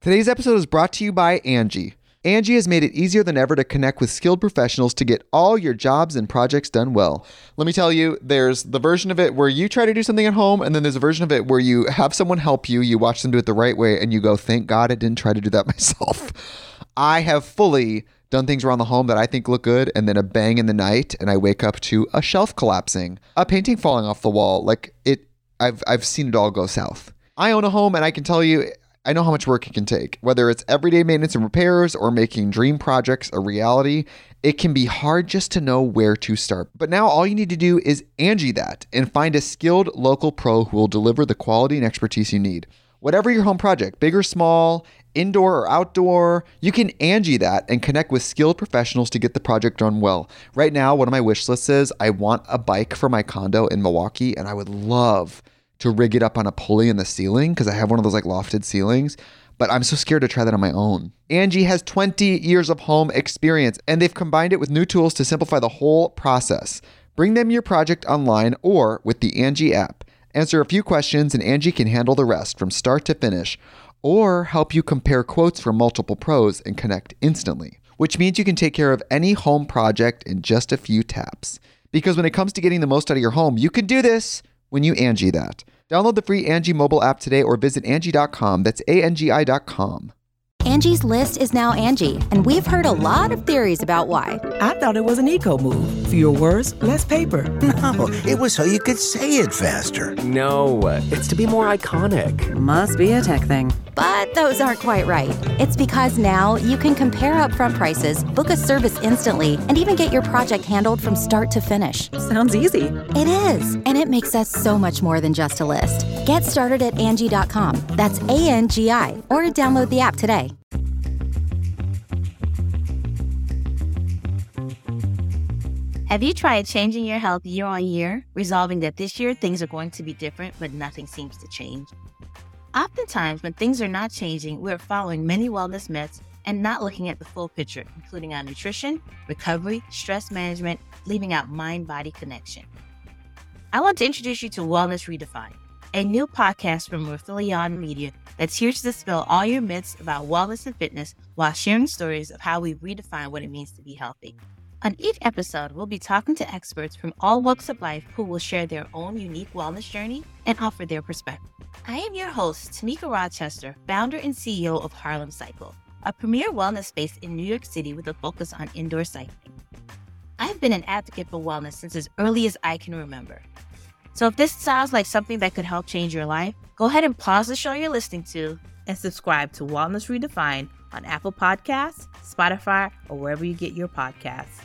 Today's episode is brought to you by Angie. Angie has made it easier than ever to connect with skilled professionals to get all your jobs and projects done well. Let me tell you, there's the version of it where you try to do something at home, and then there's a version of it where you have someone help you, you watch them do it the right way, and you go, thank God I didn't try to do that myself. I have fully done things around the home that I think look good, and then a bang in the night, and I wake up to a shelf collapsing, a painting falling off the wall. I've seen it all go south. I own a home, and I can tell you, I know how much work it can take. Whether it's everyday maintenance and repairs or making dream projects a reality, it can be hard just to know where to start. But now all you need to do is Angie that and find a skilled local pro who will deliver the quality and expertise you need. Whatever your home project, big or small, indoor or outdoor, you can Angie that and connect with skilled professionals to get the project done well. Right now, one of my wish lists is I want a bike for my condo in Milwaukee, and I would love to rig it up on a pulley in the ceiling because I have one of those like lofted ceilings, but I'm so scared to try that on my own. Angie has 20 years of home experience, and they've combined it with new tools to simplify the whole process. Bring them your project online or with the Angie app. Answer a few questions and Angie can handle the rest from start to finish, or help you compare quotes from multiple pros and connect instantly, which means you can take care of any home project in just a few taps. Because when it comes to getting the most out of your home, you can do this when you Angie that. Download the free Angie mobile app today or visit Angie.com. That's ANGI.com. Angie's List is now Angie, and we've heard a lot of theories about why. I thought it was an eco move. Fewer words, less paper. No, it was so you could say it faster. No, it's to be more iconic. Must be a tech thing. But those aren't quite right. It's because now you can compare upfront prices, book a service instantly, and even get your project handled from start to finish. Sounds easy. It is, and it makes us so much more than just a list. Get started at Angie.com. That's ANGI, or download the app today. Have you tried changing your health year on year, resolving that this year things are going to be different, but nothing seems to change? Oftentimes, when things are not changing, we're following many wellness myths and not looking at the full picture, including our nutrition, recovery, stress management, leaving out mind-body connection. I want to introduce you to Wellness Redefined, a new podcast from Rathilion Media that's here to dispel all your myths about wellness and fitness while sharing stories of how we've redefined what it means to be healthy. On each episode, we'll be talking to experts from all walks of life who will share their own unique wellness journey and offer their perspective. I am your host, Tamika Rochester, founder and CEO of Harlem Cycle, a premier wellness space in New York City with a focus on indoor cycling. I've been an advocate for wellness since as early as I can remember. So if this sounds like something that could help change your life, go ahead and pause the show you're listening to and subscribe to Wellness Redefined on Apple Podcasts, Spotify, or wherever you get your podcasts.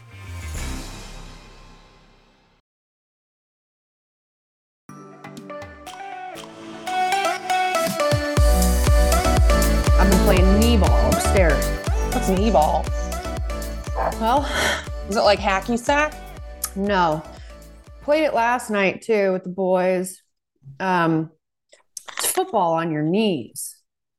I've been playing knee ball upstairs. What's knee ball? Well, Is it like hacky sack? no. Played it last night too with the boys. It's football on your knees.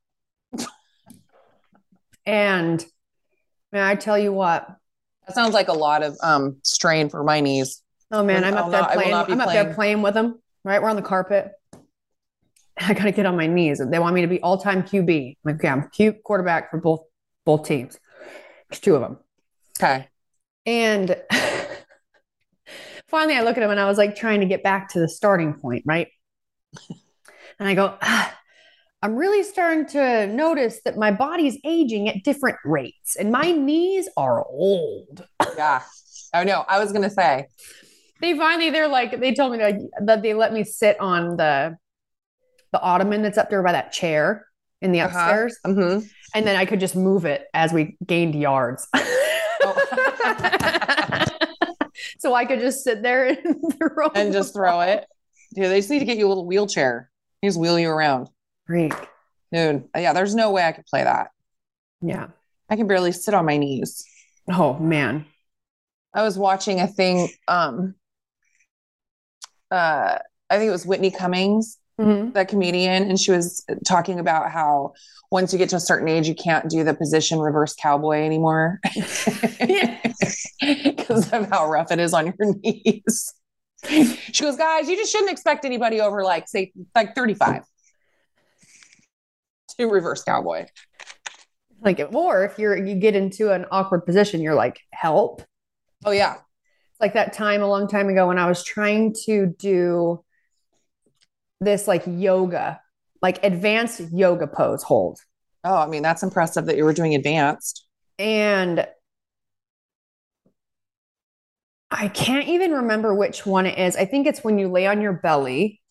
And man, I tell you what. That sounds like a lot of strain for my knees. Oh man, I'm up there I will playing. not be I'm up there playing with them. Right, we're on the carpet. I gotta get on my knees. They want me to be all-time QB. I'm like, okay, I'm Q quarterback for both teams. There's two of them. Okay. And finally, I look at him and I was like trying to get back to the starting point, right? And I go, I'm really starting to notice that my body's aging at different rates and my knees are old. Yeah. Oh, no. I was going to say. They told me that they let me sit on the ottoman that's up there by that chair in the upstairs. Mm-hmm. And then I could just move it as we gained yards. So I could just sit there and throw it. Dude, they just need to get you a little wheelchair. They just wheel you around. Freak. Dude, yeah, there's no way I could play that. Yeah. I can barely sit on my knees. Oh, man. I was watching a thing. I think it was Whitney Cummings, that comedian, and she was talking about how once you get to a certain age, you can't do the position reverse cowboy anymore because of how rough it is on your knees. She goes, guys, you just shouldn't expect anybody over like 35 to reverse cowboy. Like, or if you get into an awkward position, you're like, help. Oh yeah. It's like that time a long time ago when I was trying to do this like yoga, like advanced yoga pose hold. Oh, I mean, that's impressive that you were doing advanced. And I can't even remember which one it is. I think it's when you lay on your belly.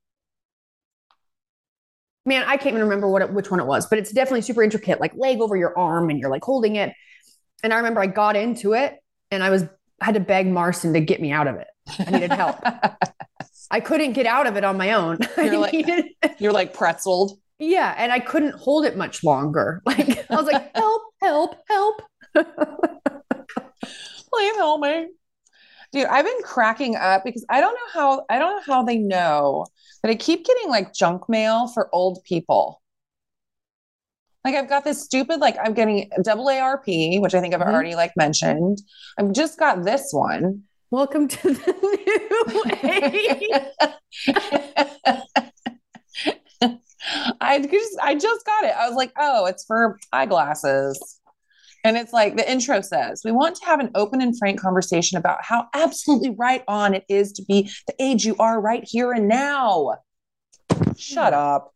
Man, I can't even remember which one it was, but it's definitely super intricate, like leg over your arm and you're like holding it. And I remember I got into it and I had to beg Marston to get me out of it. I needed help. I couldn't get out of it on my own. You're like pretzeled. Yeah. And I couldn't hold it much longer. Like I was like, help, help, help. Please help me. Dude, I've been cracking up because I don't know how they know, but I keep getting like junk mail for old people. Like I've got this stupid, like I'm getting AARP, which I think I've already like mentioned. I've just got this one. Welcome to the new age. I just got it. I was like, oh, it's for eyeglasses. And it's like the intro says, we want to have an open and frank conversation about how absolutely right on it is to be the age you are right here and now. Shut up.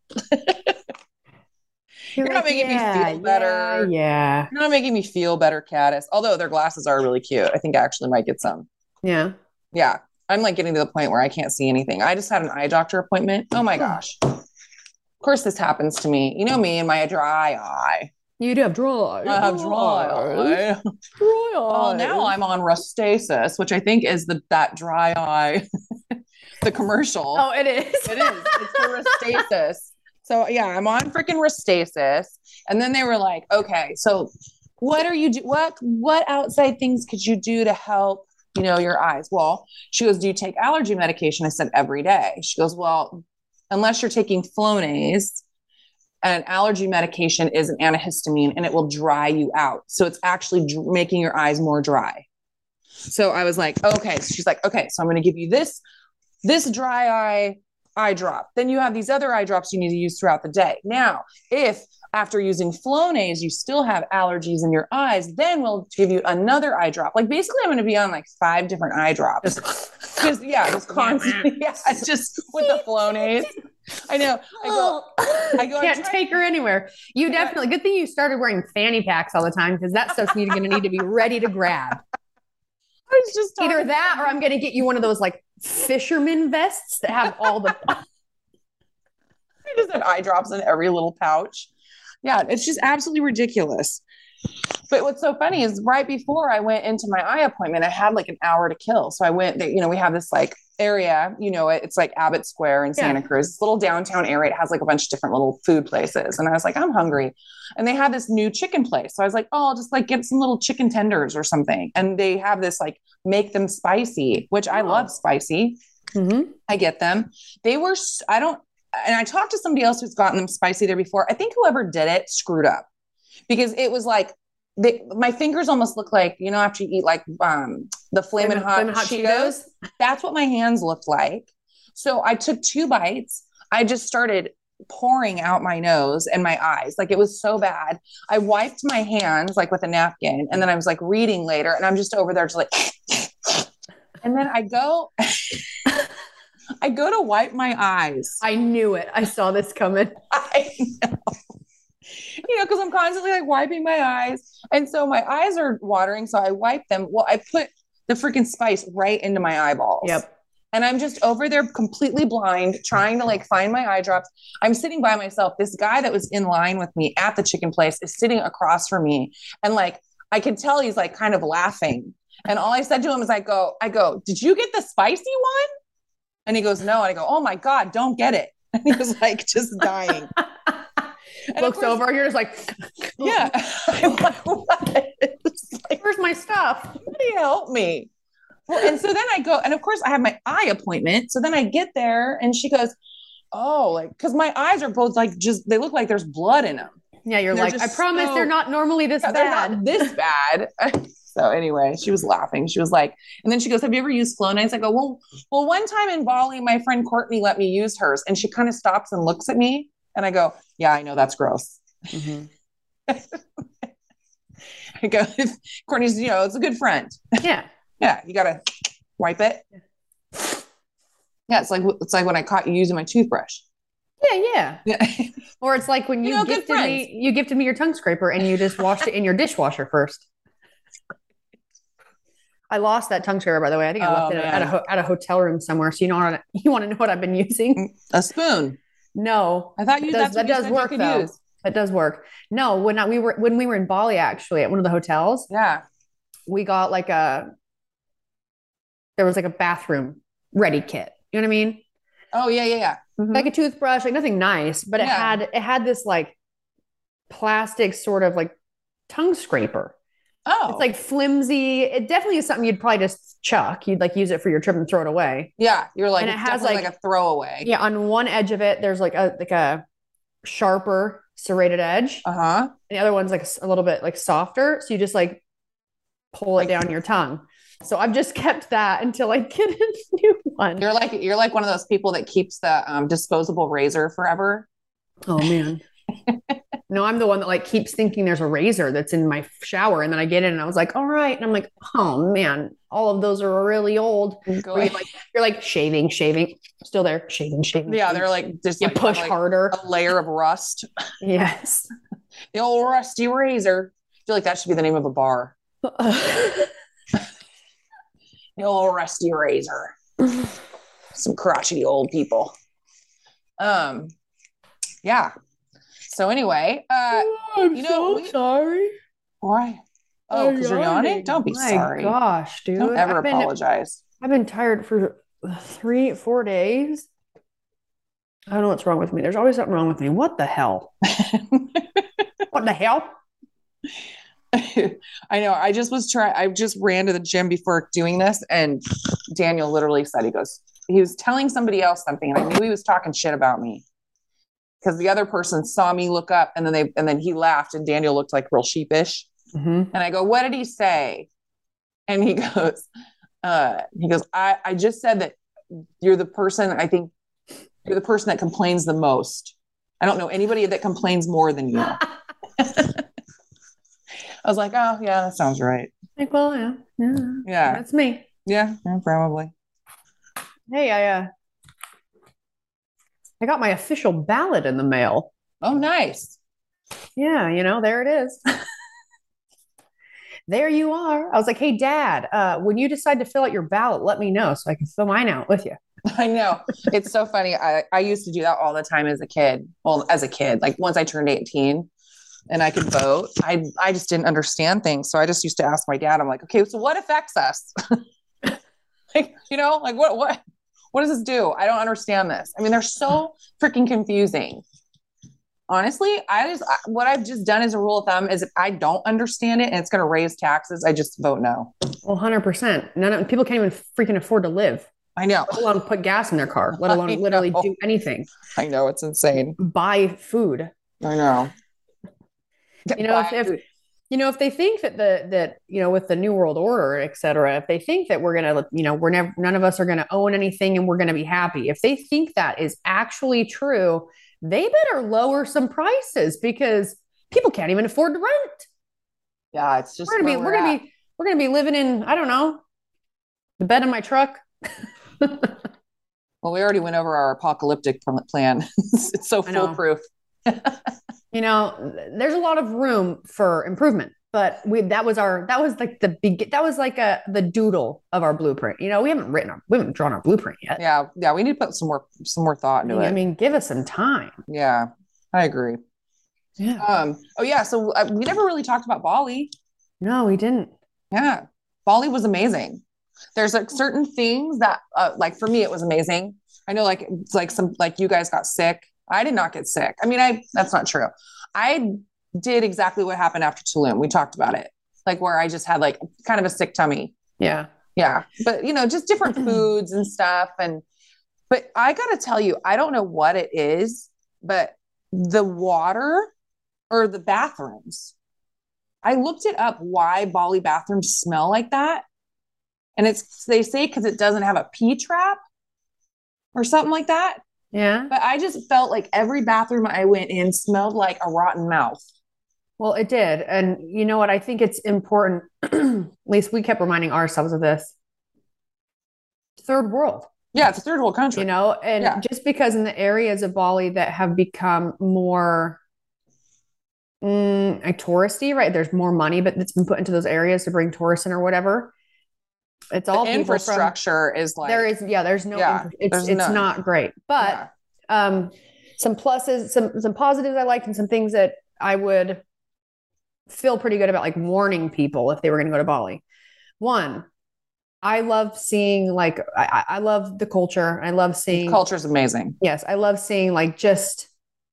You're not making me feel better. Yeah. You're not making me feel better, Caddis. Although their glasses are really cute. I think I actually might get some. Yeah. Yeah. I'm like getting to the point where I can't see anything. I just had an eye doctor appointment. Oh my gosh. Of course this happens to me. You know me and my dry eye. You do have dry. I have dry eye. Dry eye. Well, now I'm on Restasis, which I think is that dry eye, the commercial. Oh, it is. It is. It's for Restasis. So yeah, I'm on freaking Restasis. And then they were like, okay, so what are you what outside things could you do to help, your eyes? Well, she goes, do you take allergy medication? I said, every day. She goes, well, unless you're taking Flonase, and an allergy medication is an antihistamine and it will dry you out. So it's actually making your eyes more dry. So I was like, okay. So she's like, okay, so I'm going to give you this dry eye drop. Then you have these other eye drops you need to use throughout the day. Now, if after using Flonase, you still have allergies in your eyes, then we'll give you another eye drop. Like basically I'm going to be on like 5 different eye drops. Just constantly. Yeah, just with the Flonase. I know. I go. Can't take her anywhere. You definitely. Good thing you started wearing fanny packs all the time because that stuff's going to need to be ready to grab. I was just either that or I'm going to get you one of those like fisherman vests that have all the. I just have eye drops in every little pouch. Yeah, it's just absolutely ridiculous. But what's so funny is right before I went into my eye appointment, I had like an hour to kill. So I went there, we have this like area, it's like Abbott Square in Santa Cruz, this little downtown area. It has like a bunch of different little food places. And I was like, I'm hungry. And they had this new chicken place. So I was like, oh, I'll just like get some little chicken tenders or something. And they have this like, make them spicy, which I love spicy. Mm-hmm. I get them. And I talked to somebody else who's gotten them spicy there before. I think whoever did it screwed up. Because it was like, my fingers almost look like, after you eat like the Flamin' Hot Cheetos, that's what my hands looked like. So I took 2 bites. I just started pouring out my nose and my eyes. Like it was so bad. I wiped my hands like with a napkin. And then I was like reading later and I'm just over there just like, and then I go to wipe my eyes. I knew it. I saw this coming. I know. Because I'm constantly like wiping my eyes. And so my eyes are watering. So I wipe them. Well, I put the freaking spice right into my eyeballs. Yep. And I'm just over there completely blind, trying to like find my eye drops. I'm sitting by myself. This guy that was in line with me at the chicken place is sitting across from me. And like, I can tell he's like kind of laughing. And all I said to him is I go, did you get the spicy one? And he goes, no. And I go, oh my God, don't get it. And he was like, just dying. And looks over, you're just like, yeah. I'm like, what? Like, where's my stuff? Somebody help me. Well, and so then I go, and of course I have my eye appointment. So then I get there and she goes, oh, like, because my eyes are both like, they look like there's blood in them. Yeah. You're like, I promise they're not normally this bad. They're not this bad. So anyway, she was laughing. She was like, and then she goes, have you ever used Flonase? I go, well, one time in Bali, my friend Courtney let me use hers. And she kind of stops and looks at me. And I go, yeah, I know that's gross. Mm-hmm. I go, Courtney's, it's a good friend. Yeah. Yeah. You got to wipe it. Yeah. It's like when I caught you using my toothbrush. Yeah. Or it's like when you gifted me your tongue scraper and you just washed it in your dishwasher first. I lost that tongue scraper, by the way. I think I left it at a hotel room somewhere. So you want to know what I've been using? A spoon. No, I thought that does work though. Use. That does work. No, when we were in Bali, actually at one of the hotels. Yeah, we got there was like a bathroom ready kit. You know what I mean? Oh yeah. Mm-hmm. Like a toothbrush, like nothing nice, but it had this like plastic sort of like tongue scraper. Oh, it's like flimsy. It definitely is something you'd probably just chuck. You'd like use it for your trip and throw it away. Yeah, you're like, and it has like a throwaway. Yeah, on one edge of it, there's like a sharper serrated edge. And the other one's like a little bit like softer. So you just like pull it down your tongue. So I've just kept that until I get a new one. You're like one of those people that keeps the disposable razor forever. Oh man. No, I'm the one that like keeps thinking there's a razor that's in my shower, and then I get in and I was like, all right, and I'm like, oh man, all of those are really old. You're like shaving, still there, shaving. Yeah, they're like just you push harder, a layer of rust. Yes, the old rusty razor. I feel like that should be the name of a bar. The old rusty razor. Some crotchety old people. Yeah. So anyway, I'm so sorry. Why? Oh, because you're yawning? Don't be sorry. Gosh, dude. Don't ever apologize. I've been tired for 3-4 days. I don't know what's wrong with me. There's always something wrong with me. What the hell? What the hell? I know. I just ran to the gym before doing this, and Daniel literally said, he was telling somebody else something, and I knew he was talking shit about me. Because the other person saw me look up, and then he laughed, and Daniel looked like real sheepish. Mm-hmm. And I go, what did he say? And he goes, I just said that you're the person that complains the most. I don't know anybody that complains more than you. I was like, oh yeah, that sounds right. Like, well, yeah, that's me. Yeah, probably. Hey, I got my official ballot in the mail. Oh, nice. Yeah, there it is. There you are. I was like, hey, Dad, when you decide to fill out your ballot, let me know so I can fill mine out with you. I know. It's so funny. I used to do that all the time as a kid. Well, like once I turned 18 and I could vote, I just didn't understand things. So I just used to ask my dad, I'm like, okay, so what affects us? What does this do? I don't understand this. I mean, they're so freaking confusing. Honestly, what I've just done as a rule of thumb is if I don't understand it and it's going to raise taxes, I just vote no. Well, 100%. People can't even freaking afford to live. I know. Let alone put gas in their car, let alone literally do anything. I know. It's insane. Buy food. I know. If they think that with the New World Order, et cetera, if they think that we're going to, none of us are going to own anything and we're going to be happy. If they think that is actually true, they better lower some prices because people can't even afford to rent. Yeah. It's just, we're going to be living in, I don't know, the bed in my truck. Well, we already went over our apocalyptic plan. It's so foolproof. There's a lot of room for improvement, but that was like the doodle of our blueprint. We haven't drawn our blueprint yet. Yeah. We need to put some more thought into it. I mean, give us some time. Yeah, I agree. Yeah. So we never really talked about Bali. No, we didn't. Yeah. Bali was amazing. There's like certain things that, like for me, it was amazing. I know like you guys got sick. I did not get sick. I mean, that's not true. I did exactly what happened after Tulum. We talked about it, like where I just had like kind of a sick tummy. Yeah. Yeah. But just different foods and stuff. But I got to tell you, I don't know what it is, but the water or the bathrooms, I looked it up why Bali bathrooms smell like that. And they say because it doesn't have a pee trap or something like that. Yeah. But I just felt like every bathroom I went in smelled like a rotten mouth. Well, it did. And you know what? I think it's important, at least we kept reminding ourselves of this. Third world. Yeah, it's a third world country. You know, and Yeah. just because in the areas of Bali that have become more like touristy, right? There's more money, but it's been put into those areas to bring tourists in or whatever. It's all The people infrastructure is like there's no it's none. not great. But some pluses, some positives I liked, and some things that I would feel pretty good about, like warning people if they were going to go to Bali. One, I love seeing like I love the culture. I love seeing culture's amazing. Yes, I love seeing like just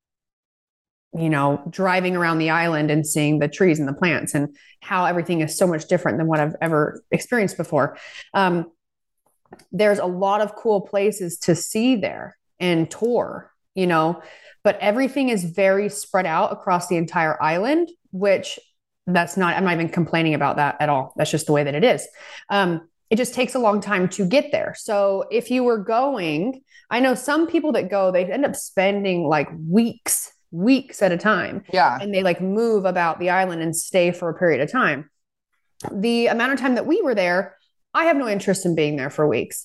driving around the island and seeing the trees and the plants and how everything is so much different than what I've ever experienced before. There's a lot of cool places to see there and tour, but everything is very spread out across the entire island, which I'm not even complaining about that at all. That's just the way that it is. It just takes a long time to get there. So if you were going, I know some people that go, they end up spending like weeks at a time. Yeah. And they like move about the island and stay for a period of time. The amount of time that we were there, I have no interest in being there for weeks.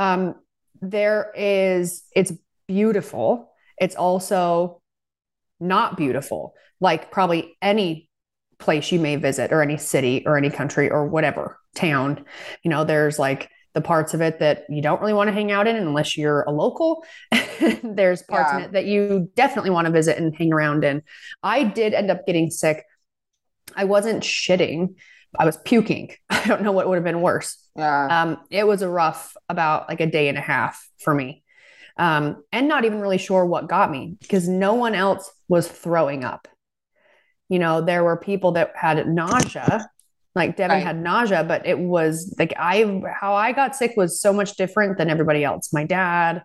It's beautiful. It's also not beautiful. Like probably any place you may visit or any city or any country or whatever town, there's like the parts of it that you don't really want to hang out in unless you're a local. There's parts in it that you definitely want to visit and hang around in. I did end up getting sick. I wasn't shitting. I was puking. I don't know what would have been worse. Yeah. It was a rough about like a day and a half for me. And not even really sure what got me because no one else was throwing up. There were people that had nausea. Like Devin had nausea, but it was like how I got sick was so much different than everybody else. My dad,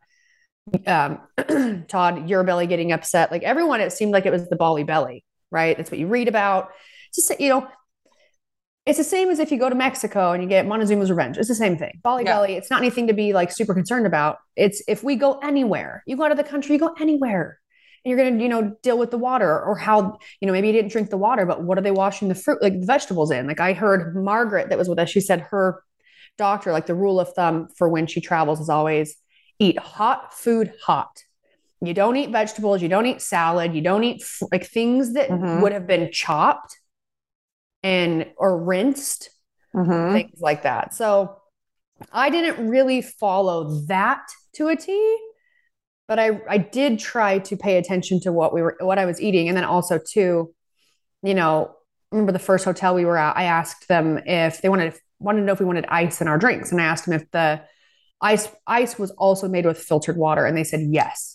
Todd, your belly getting upset, like everyone, it seemed like it was the Bali belly, right? That's what you read about. It's just, it's the same as if you go to Mexico and you get Montezuma's Revenge. It's the same thing. Bali belly. It's not anything to be like super concerned about. It's if we go anywhere, you go out of the country, you go anywhere. And you're going to, deal with the water or how, maybe you didn't drink the water, but what are they washing the fruit, like the vegetables in? Like I heard Margaret that was with us. She said her doctor, like the rule of thumb for when she travels is always eat hot food hot. You don't eat vegetables. You don't eat salad. You don't eat like things that would have been chopped or rinsed, things like that. So I didn't really follow that to a T. But I did try to pay attention to what I was eating. And then also too, remember the first hotel we were at, I asked them if they wanted to know if we wanted ice in our drinks. And I asked them if the ice was also made with filtered water. And they said, yes.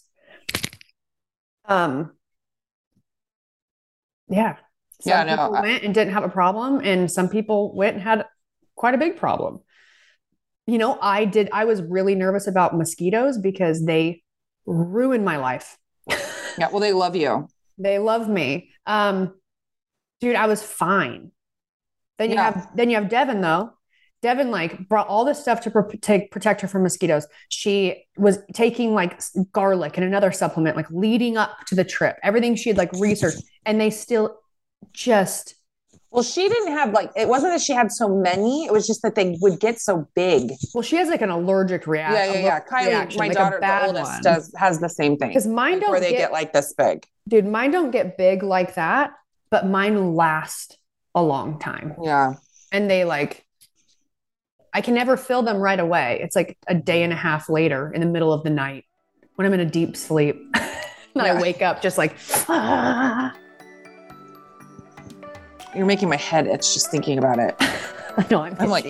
Some people went and didn't have a problem. And some people went and had quite a big problem. I was really nervous about mosquitoes because they ruined my life. Yeah, well, they love you. They love me. Dude, I was fine. Then you have Devin though. Devin like brought all this stuff to protect her from mosquitoes. She was taking like garlic and another supplement like leading up to the trip. Everything she had like researched, and they still just. Well, she didn't have it wasn't that she had so many. It was just that they would get so big. Well, she has like an allergic reaction. Yeah. Kylie, my daughter, the oldest, has the same thing. Because mine don't get like this big. Dude, mine don't get big like that, but mine last a long time. Yeah. And they I can never fill them right away. It's like a day and a half later in the middle of the night when I'm in a deep sleep. And I wake up just like, You're making my head itch just thinking about it. I know, I'm like,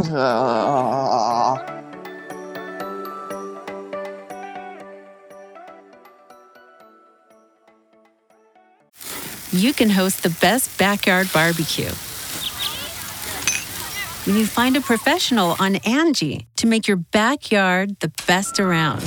You can host the best backyard barbecue when you find a professional on Angie to make your backyard the best around.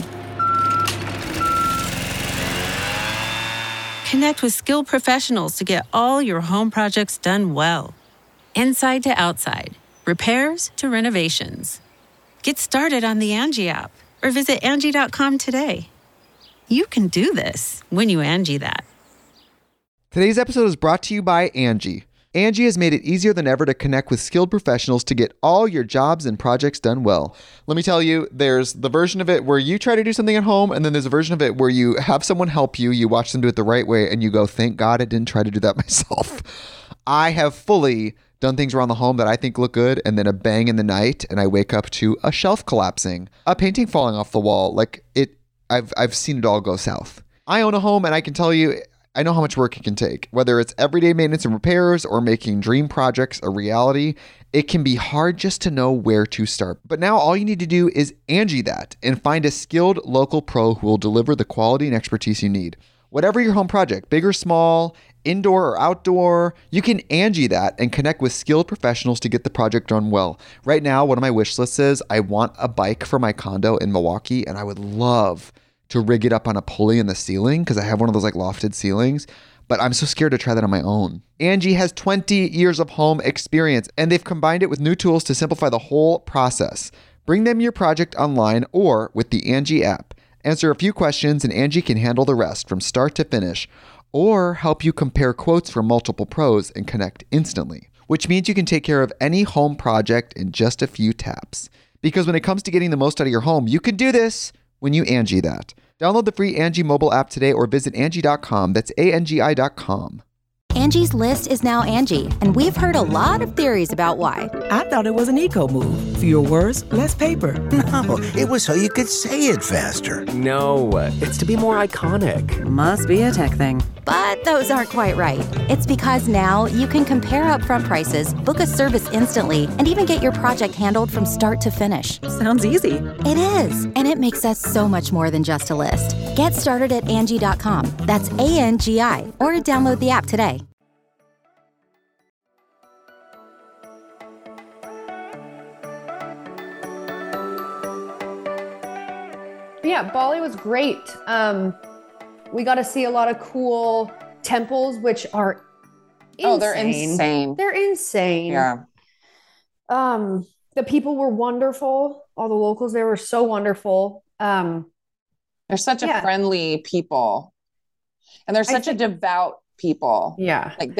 Connect with skilled professionals to get all your home projects done well. Inside to outside, repairs to renovations. Get started on the Angie app or visit Angie.com today. You can do this when you Angie that. Today's episode is brought to you by Angie. Angie has made it easier than ever to connect with skilled professionals to get all your jobs and projects done well. Let me tell you, there's the version of it where you try to do something at home, and then there's a version of it where you have someone help you, you watch them do it the right way, and you go, thank God I didn't try to do that myself. I have fully done things around the home that I think look good, and then a bang in the night, and I wake up to a shelf collapsing, a painting falling off the wall. I've seen it all go south. I own a home, and I can tell you, I know how much work it can take. Whether it's everyday maintenance and repairs or making dream projects a reality, it can be hard just to know where to start. But now all you need to do is Angie that and find a skilled local pro who will deliver the quality and expertise you need. Whatever your home project, big or small, indoor or outdoor, you can Angie that and connect with skilled professionals to get the project done well. Right now, one of my wish lists is I want a bike for my condo in Milwaukee, and I would love to rig it up on a pulley in the ceiling because I have one of those like lofted ceilings, but I'm so scared to try that on my own. Angie has 20 years of home experience, and they've combined it with new tools to simplify the whole process. Bring them your project online or with the Angie app. Answer a few questions and Angie can handle the rest from start to finish, or help you compare quotes from multiple pros and connect instantly, which means you can take care of any home project in just a few taps. Because when it comes to getting the most out of your home, you can do this when you Angie that. Download the free Angie mobile app today or visit Angie.com. That's ANGI.com. Angie's List is now Angie, and we've heard a lot of theories about why. I thought it was an eco move. Fewer words, less paper. No, it was so you could say it faster. No, it's to be more iconic. Must be a tech thing. But those aren't quite right. It's because now you can compare upfront prices, book a service instantly, and even get your project handled from start to finish. Sounds easy. It is, and it makes us so much more than just a list. Get started at Angie.com. That's ANGI, or download the app today. Yeah, Bali was great. We got to see a lot of cool temples, which are insane. Oh, they're insane. They're insane. Yeah. The people were wonderful. All the locals there were so wonderful. They're such a friendly people, and they're such a devout people. Yeah. Like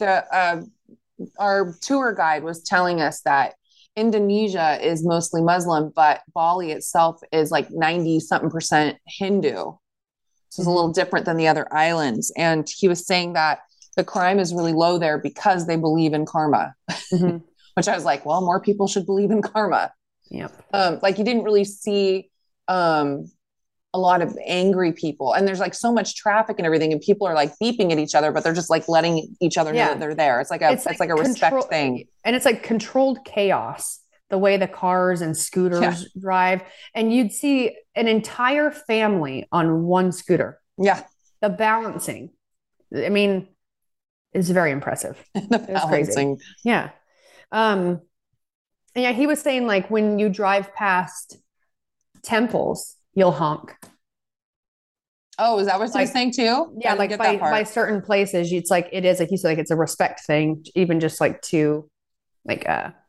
our tour guide was telling us that Indonesia is mostly Muslim, but Bali itself is like 90-something% Hindu. So it's a little different than the other islands. And he was saying that the crime is really low there because they believe in karma, which I was like, well, more people should believe in karma. Yep. Like you didn't really see a lot of angry people, and there's like so much traffic and everything, and people are like beeping at each other, but they're just like letting each other know that they're there. It's like a respect thing. And it's like controlled chaos, the way the cars and scooters drive. And you'd see an entire family on one scooter. Yeah. The balancing. I mean, it's very impressive. The balancing. Crazy. Yeah. And yeah, he was saying like when you drive past temples, you'll honk. Oh, is that what he was saying too? Yeah, like by certain places, it's like it is like you said, like it's a respect thing, even just like to like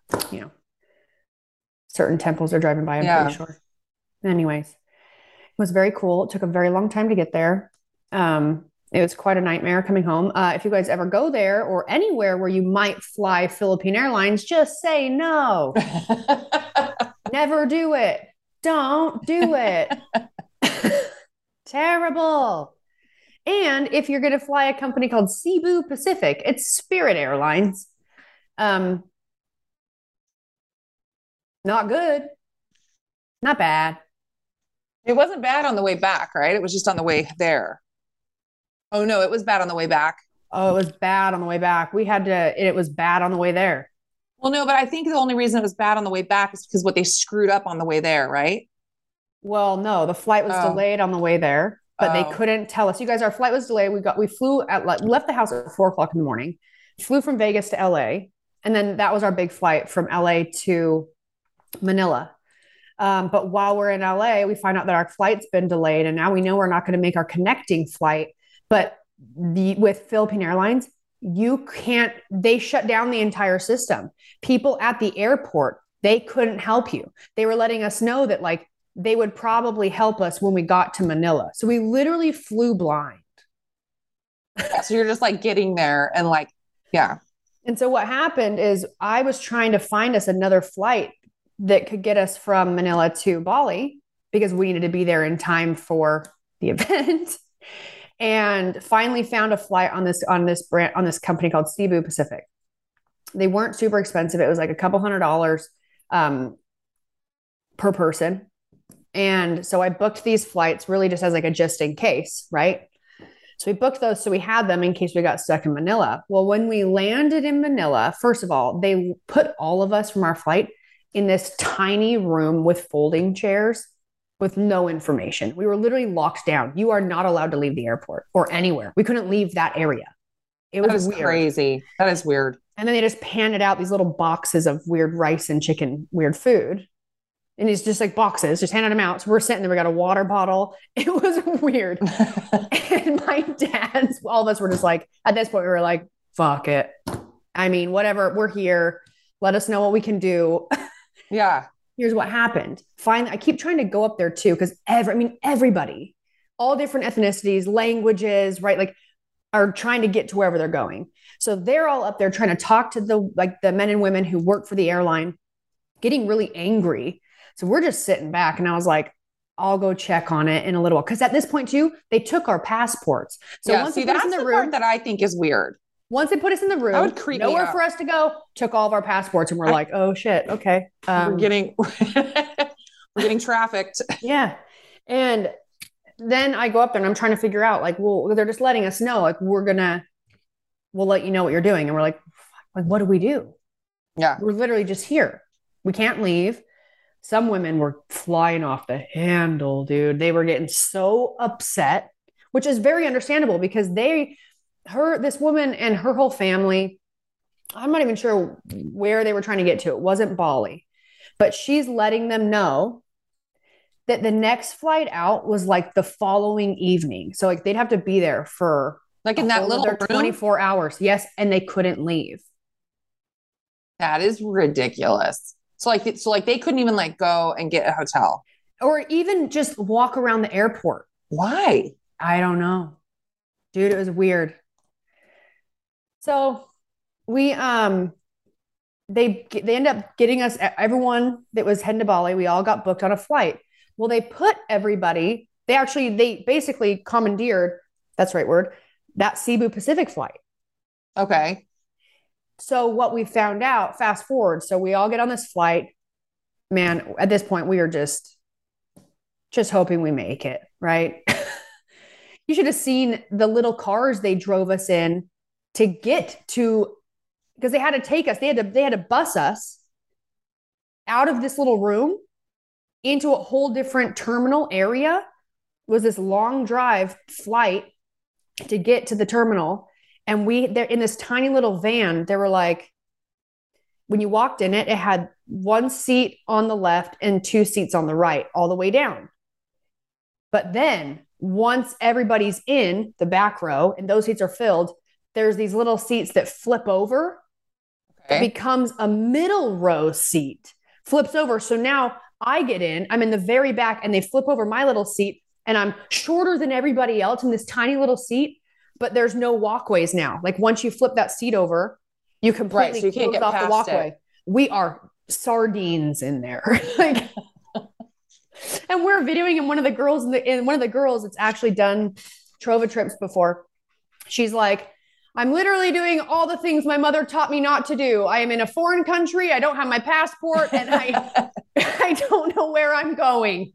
certain temples are driving by, I'm pretty sure. Anyways, it was very cool. It took a very long time to get there. It was quite a nightmare coming home. If you guys ever go there or anywhere where you might fly Philippine Airlines, just say no. Never do it. Don't do it. Terrible. And if you're going to fly a company called Cebu Pacific, it's Spirit Airlines. Not good. Not bad. It wasn't bad on the way back, right? It was just on the way there. Oh no, it was bad on the way back. Oh, it was bad on the way back. It was bad on the way there. Well, no, but I think the only reason it was bad on the way back is because what they screwed up on the way there, right? Well, no, the flight was delayed on the way there, but they couldn't tell us. You guys, our flight was delayed. We left the house at 4:00 in the morning, flew from Vegas to LA. And then that was our big flight from LA to Manila. But while we're in LA, we find out that our flight's been delayed. And now we know we're not going to make our connecting flight. But with Philippine Airlines, they shut down the entire system. People at the airport, they couldn't help you. They were letting us know that like they would probably help us when we got to Manila. So we literally flew blind. Yeah, so you're just like getting there and like, yeah. And so what happened is I was trying to find us another flight that could get us from Manila to Bali because we needed to be there in time for the event. And finally found a flight on this company called Cebu Pacific. They weren't super expensive. It was like a couple $100 per person. And so I booked these flights really just as like a just in case, right? So we booked those so we had them in case we got stuck in Manila. Well, when we landed in Manila, first of all, they put all of us from our flight in this tiny room with folding chairs with no information. We were literally locked down. You are not allowed to leave the airport or anywhere. We couldn't leave that area. It was weird. Crazy. That is weird. And then they just handed out these little boxes of weird rice and chicken, weird food. And it's just like boxes, just handed them out. So we're sitting there, we got a water bottle. It was weird. And my dad's, all of us were just like, at this point, we were like, fuck it. I mean, whatever, we're here. Let us know what we can do. Yeah. Here's what happened. Finally, I keep trying to go up there too, because everybody, all different ethnicities, languages, right? Like are trying to get to wherever they're going. So they're all up there trying to talk to the men and women who work for the airline, getting really angry. So we're just sitting back and I was like, I'll go check on it in a little while. Because at this point too, they took our passports. So yeah, once see, they put us that's in the room, part that I think is weird. Once they put us in the room, that would creep nowhere me out. for us to go, took all of our passports and we're like, oh shit, okay. We're getting trafficked. Yeah. And then I go up there and I'm trying to figure out like, well, they're just letting us know, like, we'll let you know what you're doing. And we're like, what do we do? Yeah. We're literally just here. We can't leave. Some women were flying off the handle, dude. They were getting so upset, which is very understandable because this woman and her whole family, I'm not even sure where they were trying to get to. It wasn't Bali, but she's letting them know that the next flight out was like the following evening. So like they'd have to be there for like in that little room? 24 hours. Yes. And they couldn't leave. That is ridiculous. So like they couldn't even like go and get a hotel or even just walk around the airport. Why? I don't know, dude. It was weird. So we, they end up getting us, everyone that was heading to Bali, we all got booked on a flight. Well, they put everybody, they basically commandeered, that's the right word, that Cebu Pacific flight. Okay. So what we found out, fast forward, so we all get on this flight. Man, at this point, we are just hoping we make it, right? You should have seen the little cars they drove us in to get to, because they had to take us, they had to bus us out of this little room into a whole different terminal area. It was this long drive flight to get to the terminal. And they're in this tiny little van. They were like, when you walked in it, it had one seat on the left and two seats on the right, all the way down. But then once everybody's in the back row and those seats are filled, there's these little seats that flip over. Okay. It becomes a middle row seat, flips over. So now I get in, I'm in the very back and they flip over my little seat and I'm shorter than everybody else in this tiny little seat, but there's no walkways now. Like once you flip that seat over, you completely so you can't close get off the walkway. it. We are sardines in there. Like, and we're videoing and one of the girls that's actually done Trova trips before. She's like, I'm literally doing all the things my mother taught me not to do. I am in a foreign country. I don't have my passport and I don't know where I'm going.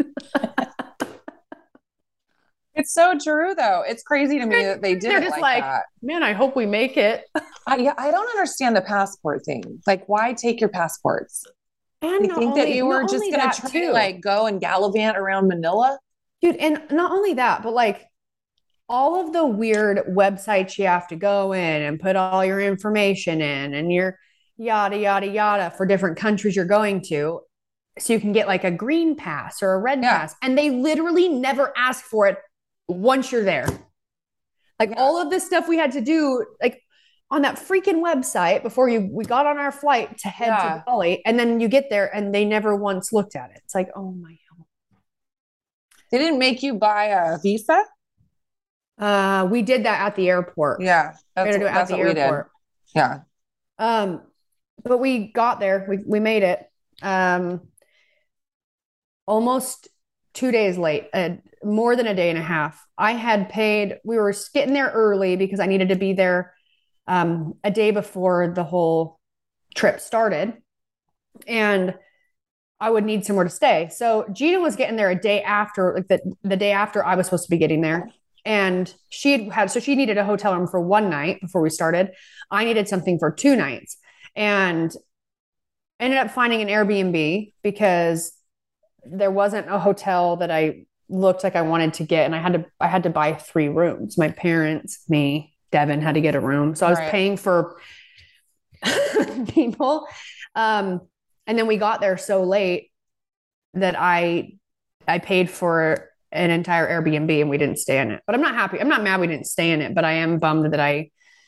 It's so true though. It's crazy to me that they did. They're just like that. Man, I hope we make it. I don't understand the passport thing. Like, why take your passports? And you think that you were just going to try to like go and gallivant around Manila? Dude, and not only that, but like all of the weird websites you have to go in and put all your information in and your yada, yada, yada for different countries you're going to. So you can get like a green pass or a red pass. And they literally never ask for it once you're there. Like all of this stuff we had to do, like on that freaking website before we got on our flight to head to Bali, and then you get there and they never once looked at it. It's like, oh my God. They didn't make you buy a visa? We did that at the airport. Yeah. We had to do it at the airport. Yeah. But we got there. We made it. Almost 2 days late, more than a day and a half. I had paid, we were getting there early because I needed to be there a day before the whole trip started. And I would need somewhere to stay. So Gina was getting there a day after, like the day after I was supposed to be getting there. And she needed a hotel room for one night before we started. I needed something for 2 nights, and ended up finding an Airbnb because there wasn't a hotel that I looked like I wanted to get. And I had to buy 3 rooms. My parents, me, Devin had to get a room. So I was paying for people. And then we got there so late that I paid for an entire Airbnb and we didn't stay in it. But I'm not happy. I'm not mad we didn't stay in it, but I am bummed that I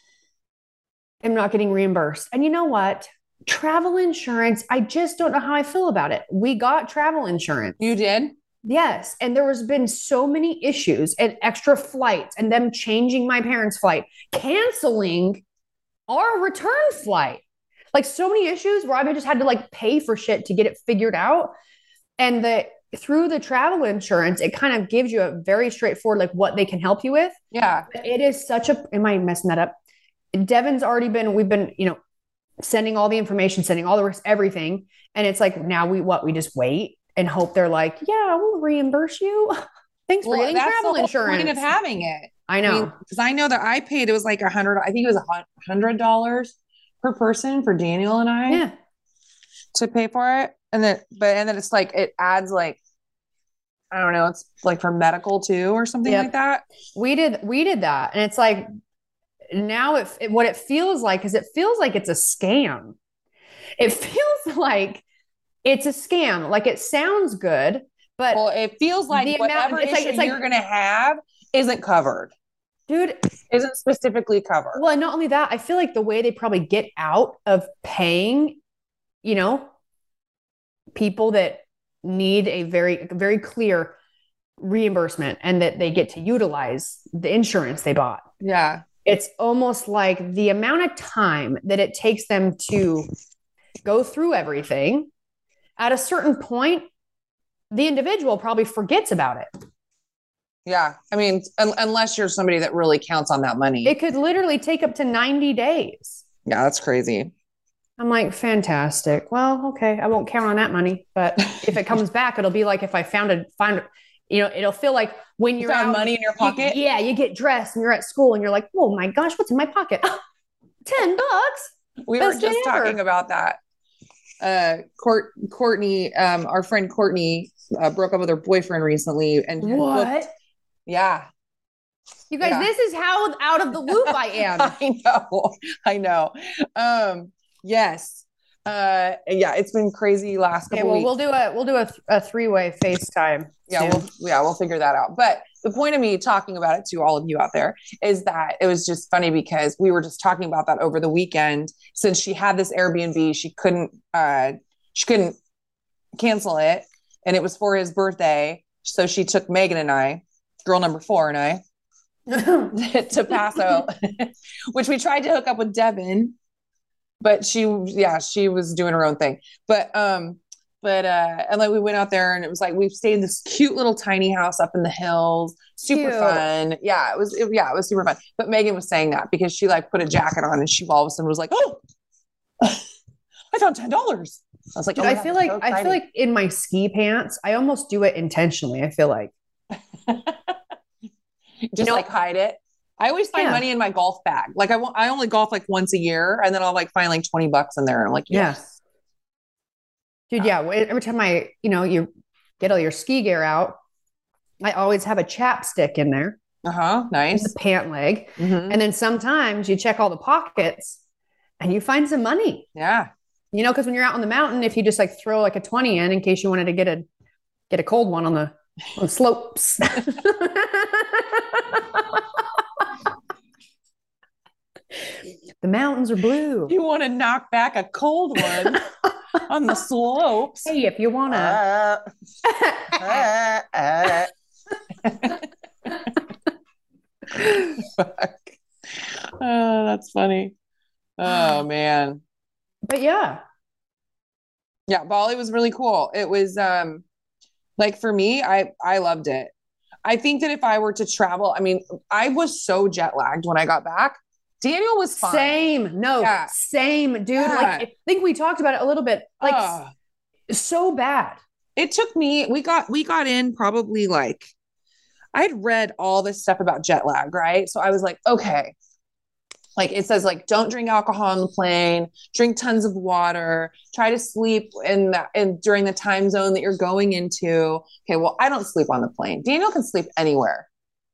am not getting reimbursed. And you know what? Travel insurance, I just don't know how I feel about it. We got travel insurance. You did? Yes. And there has been so many issues and extra flights and them changing my parents' flight, canceling our return flight. Like so many issues where I've just had to like pay for shit to get it figured out. And through the travel insurance, it kind of gives you a very straightforward, like what they can help you with. Yeah. But it is am I messing that up? Devin's we've been, sending all the information, sending all the rest, everything. And it's like, now we just wait and hope they're like, yeah, we'll reimburse you. Thanks for getting travel insurance. Point of having it. I know. Because I know that I paid, it was like $100, I think it was $100 per person for Daniel and I to pay for it. And then it's like, it adds like, I don't know, it's like for medical too or something like that. We did that. And it's like, now what it feels like is it feels like it's a scam. It feels like it's a scam. Like it sounds good, but it feels like whatever issue you're going to have isn't covered. Dude, isn't specifically covered. Well, and not only that, I feel like the way they probably get out of paying, people that need a very, very clear reimbursement and that they get to utilize the insurance they bought. Yeah. It's almost like the amount of time that it takes them to go through everything, at a certain point, the individual probably forgets about it. Yeah. I mean, unless you're somebody that really counts on that money. It could literally take up to 90 days. Yeah, that's crazy. I'm like, fantastic. Well, okay, I won't count on that money. But if it comes back, it'll be like if I find it'll feel like when you're found money in your pocket. You get dressed and you're at school and you're like, oh my gosh, what's in my pocket? $10. We were just talking about that. Courtney, our friend Courtney, broke up with her boyfriend recently. And what? Yeah. You guys, this is how out of the loop I am. I know. Yes. It's been crazy last couple weeks. We'll do a 3-way FaceTime. We'll figure that out. But the point of me talking about it to all of you out there is that it was just funny because we were just talking about that over the weekend. Since she had this Airbnb, she couldn't cancel it, and it was for his birthday. So she took Megan and I, girl number 4, and I to Paso, which we tried to hook up with Devin. But she was doing her own thing. And like we went out there and it was like, we stayed in this cute little tiny house up in the hills, super fun. Yeah, it was super fun. But Megan was saying that because she like put a jacket on and she all of a sudden was like, oh, I found $10. I was like, dude, I feel like in my ski pants, I almost do it intentionally. I feel like just like hide it. I always find money in my golf bag. Like I only golf like once a year and then I'll like find like $20 in there. And I'm like, yes. Dude. Yeah. Every time you get all your ski gear out, I always have a chapstick in there. Nice. The pant leg. Mm-hmm. And then sometimes you check all the pockets and you find some money. Yeah. Cause when you're out on the mountain, if you just like throw like a 20 in case you wanted to get a cold one on the slopes. The mountains are blue. You want to knock back a cold one on the slopes. Hey, if you want to. Fuck. Oh, that's funny. Oh man. But yeah. Yeah, Bali was really cool. It was like for me, I loved it. I think that if I were to travel, I mean, I was so jet lagged when I got back. Daniel was fine. Same. No, Yeah. same, dude. Yeah. Like, I think we talked about it a little bit. Like, Ugh. so bad. It took me, we got in probably like, I'd read all this stuff about jet lag, right? So I was like, okay. Like it says, like, don't drink alcohol on the plane, drink tons of water, try to sleep during the time zone that you're going into. Okay, well, I don't sleep on the plane. Daniel can sleep anywhere.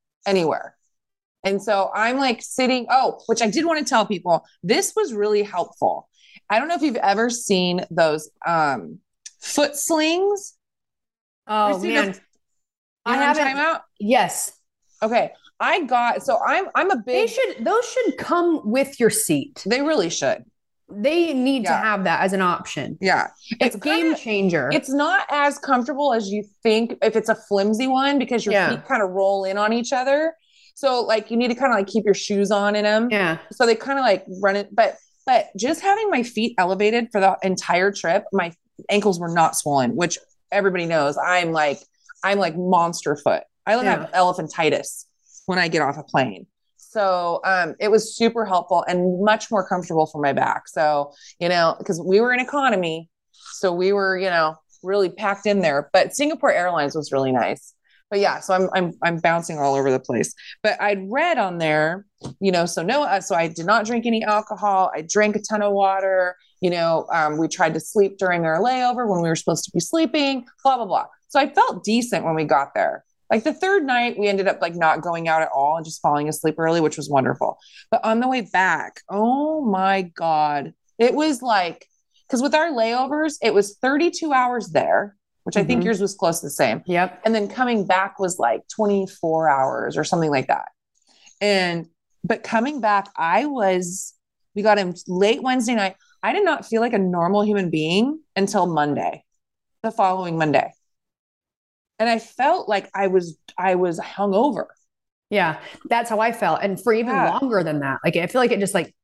And so I'm like sitting, which I did want to tell people, this was really helpful. I don't know if you've ever seen those foot slings. Oh man. I haven't. Time out? Yes. Okay. I'm a big. Those should come with your seat. They really should. They need to have that as an option. Yeah. It's a game changer. It's not as comfortable as you think if it's a flimsy one because your feet kind of roll in on each other. So like you need to kind of like keep your shoes on in them. Yeah. So they kind of like run it. But just having my feet elevated for the entire trip, my ankles were not swollen, which everybody knows. I'm like monster foot. I have elephantitis when I get off a plane. So it was super helpful and much more comfortable for my back. So, because we were in economy, so we were, really packed in there, but Singapore Airlines was really nice. But yeah, so I'm bouncing all over the place, but I'd read on there, so I did not drink any alcohol. I drank a ton of water. We tried to sleep during our layover when we were supposed to be sleeping, blah, blah, blah. So I felt decent when we got there. Like the third night, we ended up like not going out at all and just falling asleep early, which was wonderful. But on the way back, oh my God, it was like, because with our layovers, it was 32 hours there, which I think yours was close to the same. Yep. And then coming back was like 24 hours or something like that. But coming back, we got in late Wednesday night. I did not feel like a normal human being until Monday, the following Monday. And I felt like I was hungover. Yeah, that's how I felt. And for even longer than that, like, I feel like it just like,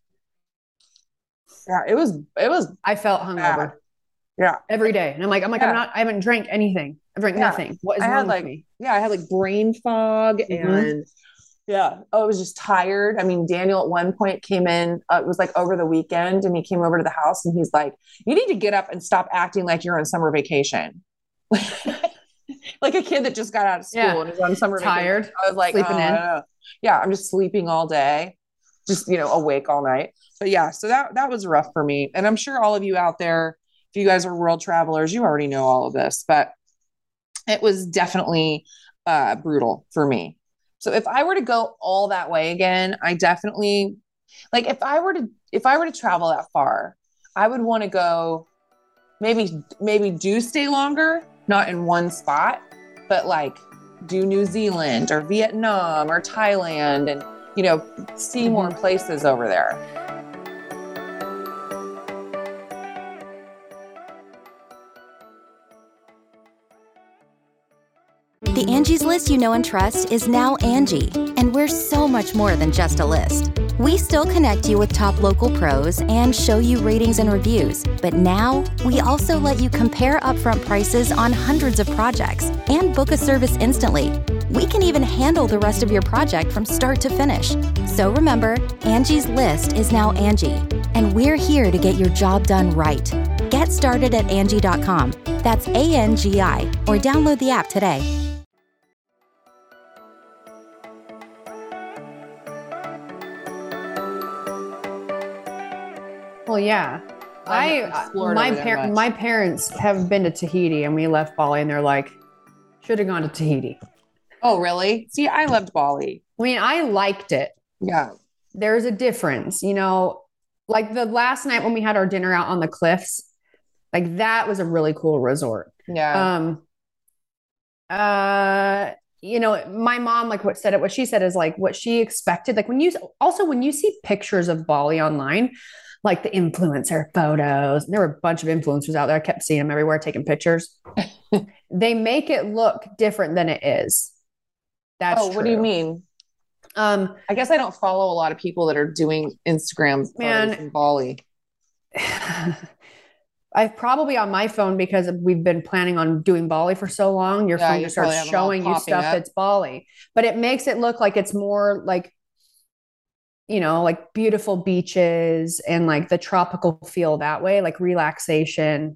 yeah, it was, I felt hungover. Yeah. Every day. And I'm like, I haven't drank anything. I drank nothing. What is wrong with me? Yeah. I had like brain fog and I was just tired. I mean, Daniel at one point came in, it was like over the weekend, and he came over to the house and he's like, you need to get up and stop acting like you're on summer vacation. Like a kid that just got out of school and is on summer tired. Vacation. I was like, sleeping in. Yeah, I'm just sleeping all day, just, awake all night. But yeah, so that was rough for me. And I'm sure all of you out there, if you guys are world travelers, you already know all of this, but it was definitely brutal for me. So if I were to go all that way again, I definitely, like, if I were to travel that far, I would want to go maybe do stay longer, not in one spot, but like do New Zealand or Vietnam or Thailand and, see more places over there. The Angie's List you know and trust is now Angie, and we're so much more than just a list. We still connect you with top local pros and show you ratings and reviews, but now we also let you compare upfront prices on hundreds of projects and book a service instantly. We can even handle the rest of your project from start to finish. So remember, Angie's List is now Angie, and we're here to get your job done right. Get started at Angie.com. That's ANGI, or download the app today. Well, yeah. My parents have been to Tahiti, and we left Bali, and they're like, should have gone to Tahiti. Oh, really? See, I loved Bali. I mean, I liked it. Yeah. There's a difference, like the last night when we had our dinner out on the cliffs, like that was a really cool resort. Yeah. My mom, like what she said is like what she expected. Like when you see pictures of Bali online, like the influencer photos, there were a bunch of influencers out there. I kept seeing them everywhere taking pictures. They make it look different than it is. That's true. What do you mean? I guess I don't follow a lot of people that are doing Instagram photos in Bali. I've probably on my phone, because we've been planning on doing Bali for so long, your phone just starts showing you stuff that's Bali, but it makes it look like it's more like, like beautiful beaches and like the tropical feel that way, like relaxation.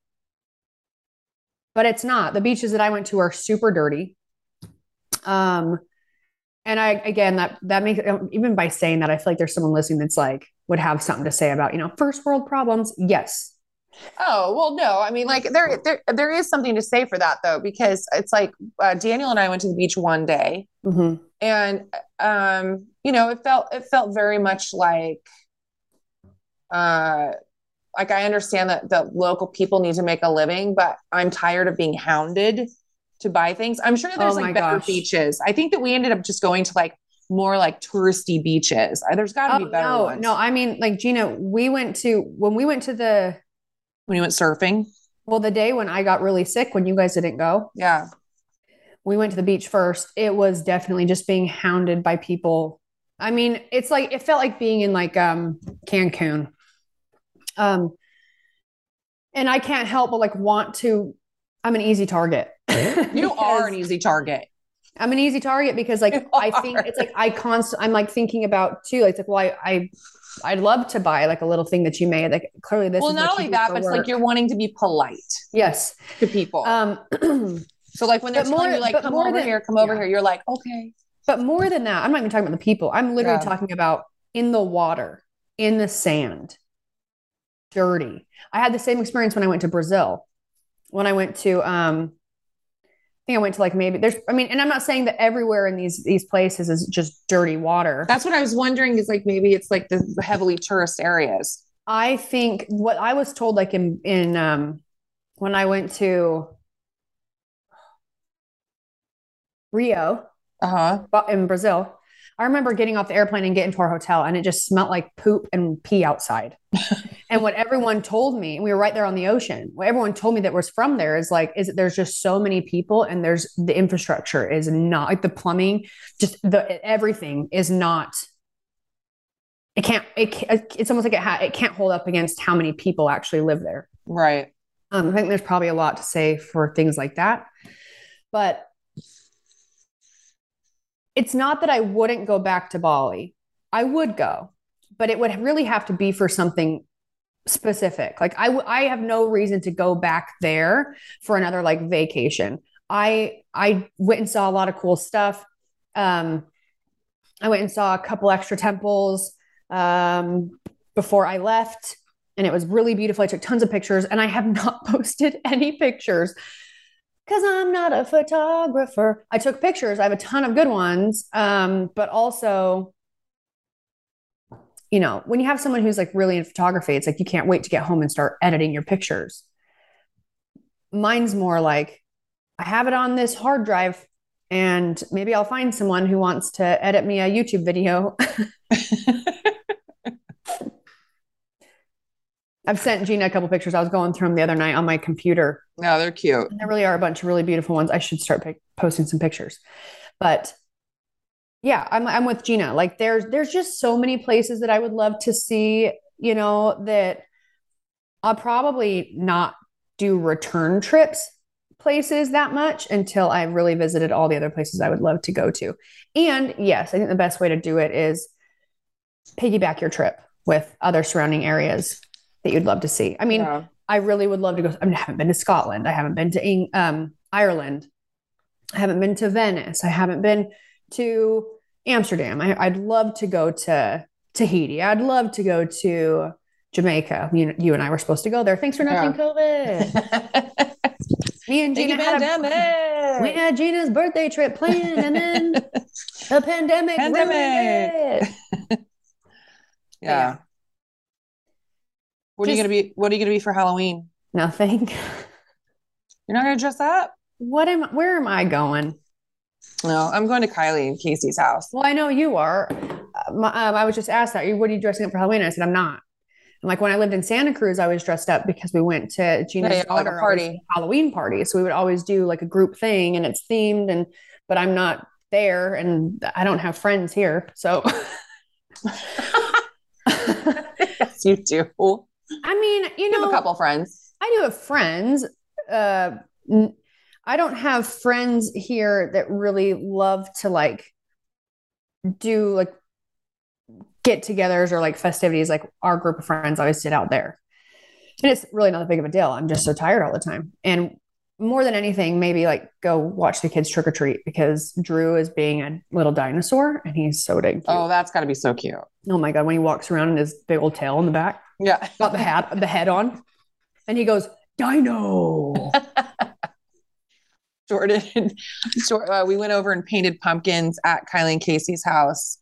But it's not. The beaches that I went to are super dirty. And that makes, even by saying that, I feel like there's someone listening that's like, would have something to say about, first world problems. Yes. Oh, well, no, I mean, like there is something to say for that though, because it's like, Daniel and I went to the beach one day, and, it felt very much like I understand that the local people need to make a living, but I'm tired of being hounded to buy things. I'm sure that there's better beaches. I think that we ended up just going to like more like touristy beaches. There's got to be better ones. No, I mean, like Gina, when we went surfing. Well, the day when I got really sick, when you guys didn't go. Yeah. We went to the beach first. It was definitely just being hounded by people. I mean, it's like, it felt like being in like Cancun. And I can't help but like I'm an easy target. You are an easy target. I'm an easy target because like, I think it's like, I'm like thinking about too, like, well, I'd love to buy like a little thing that you made. Like clearly this is not only that, but it's like you're wanting to be polite. Yes. To people. So like when they're telling you like, come over here, you're like, okay. But more than that, I'm not even talking about the people. I'm literally talking about in the water, in the sand, dirty. I had the same experience when I went to Brazil. When I went to, I think I went to like and I'm not saying that everywhere in these places is just dirty water. That's what I was wondering, is like, maybe it's like the heavily tourist areas. I think what I was told, like in when I went to Rio, in Brazil, I remember getting off the airplane and getting to our hotel, and it just smelled like poop and pee outside. And what everyone told me, and we were right there on the ocean, what everyone told me that was from there is that there's just so many people, and the infrastructure is not, like the plumbing, just everything is not, it's almost like it can't hold up against how many people actually live there. Right. I think there's probably a lot to say for things like that, but it's not that I wouldn't go back to Bali. I would go, but it would really have to be for something specific. Like I have no reason to go back there for another like vacation. I went and saw a lot of cool stuff. I went and saw a couple extra temples before I left, and it was really beautiful. I took tons of pictures, and I have not posted any pictures because I'm not a photographer. I took pictures. I have a ton of good ones. But also, when you have someone who's like really in photography, it's like, you can't wait to get home and start editing your pictures. Mine's more like, I have it on this hard drive, and maybe I'll find someone who wants to edit me a YouTube video. I've sent Gina a couple pictures. I was going through them the other night on my computer. No, they're cute. And there really are a bunch of really beautiful ones. I should start posting some pictures. But yeah, I'm with Gina. Like there's just so many places that I would love to see, that I'll probably not do return trips places that much until I've really visited all the other places I would love to go to. And yes, I think the best way to do it is piggyback your trip with other surrounding areas that you'd love to see. I mean, I really would love to go. I haven't been to Scotland. I haven't been to Ireland. I haven't been to Venice. I haven't been to Amsterdam. I'd love to go to Tahiti. I'd love to go to Jamaica. You and I were supposed to go there. Thanks for nothing, COVID. Me and Gina we had Gina's birthday trip planned, and then the pandemic. Ruined it. Yeah. What are you gonna be for Halloween? Nothing. You're not gonna dress up? Where am I going? No, I'm going to Kylie and Casey's house. Well, I know you are. I was just asked that. What are you dressing up for Halloween? I said, I'm not. And like when I lived in Santa Cruz, I was dressed up because we went to Gina's daughter party, Halloween party. So we would always do like a group thing, and it's themed. But I'm not there, and I don't have friends here. So, Yes, you do. I mean, You have a couple friends. I do have friends. I don't have friends here that really love to like do like get-togethers or like festivities like our group of friends always did out there. And it's really not that big of a deal. I'm just so tired all the time. And more than anything, maybe like go watch the kids trick or treat because Drew is being a little dinosaur and he's so dang cute. Oh, that's got to be so cute. Oh my God. When he walks around in his big old tail in the back, Yeah. got the head on, and he goes, Dino. Jordan, we went over and painted pumpkins at Kylie and Casey's house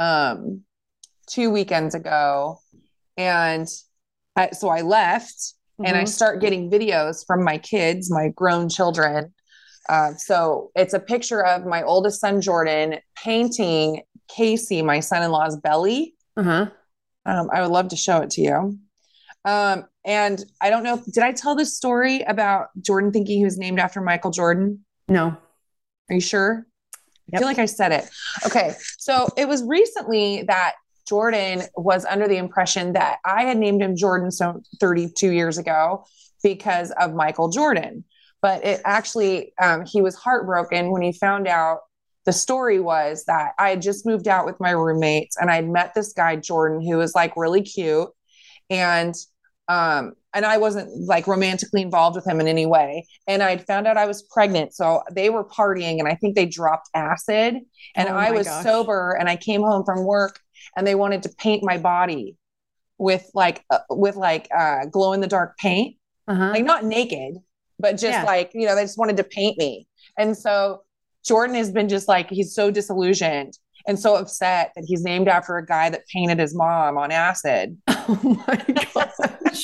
2 weekends ago. And so I left and I start getting videos from my kids, my grown children. So it's a picture of my oldest son, Jordan, painting Casey, my son-in-law's belly. I would love to show it to you. And I don't know, did I tell this story about Jordan thinking he was named after Michael Jordan? No. Are you sure? Yep. I feel like I said it. Okay. So it was recently that Jordan was under the impression that I had named him Jordan 32 years ago because of Michael Jordan. But it actually, he was heartbroken when he found out. The story was that I had just moved out with my roommates and I'd met this guy, Jordan, who was like really cute. And I wasn't like romantically involved with him in any way. And I'd found out I was pregnant. So they were partying and I think they dropped acid and I was sober and I came home from work and they wanted to paint my body with glow in the dark paint, like not naked, but just like, they just wanted to paint me. And so Jordan has been just like, he's so disillusioned and so upset that he's named after a guy that painted his mom on acid. Oh my gosh.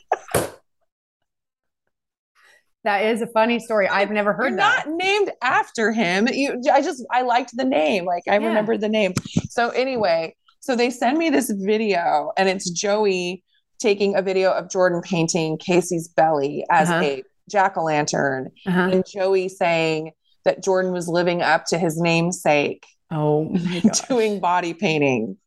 That is a funny story. I've never heard You're that. Not named after him. I liked the name. Like I remembered the name. So anyway, so they send me this video and it's Joey taking a video of Jordan painting Casey's belly as a jack-o'-lantern and Joey saying that Jordan was living up to his namesake. Oh my gosh. Doing body painting.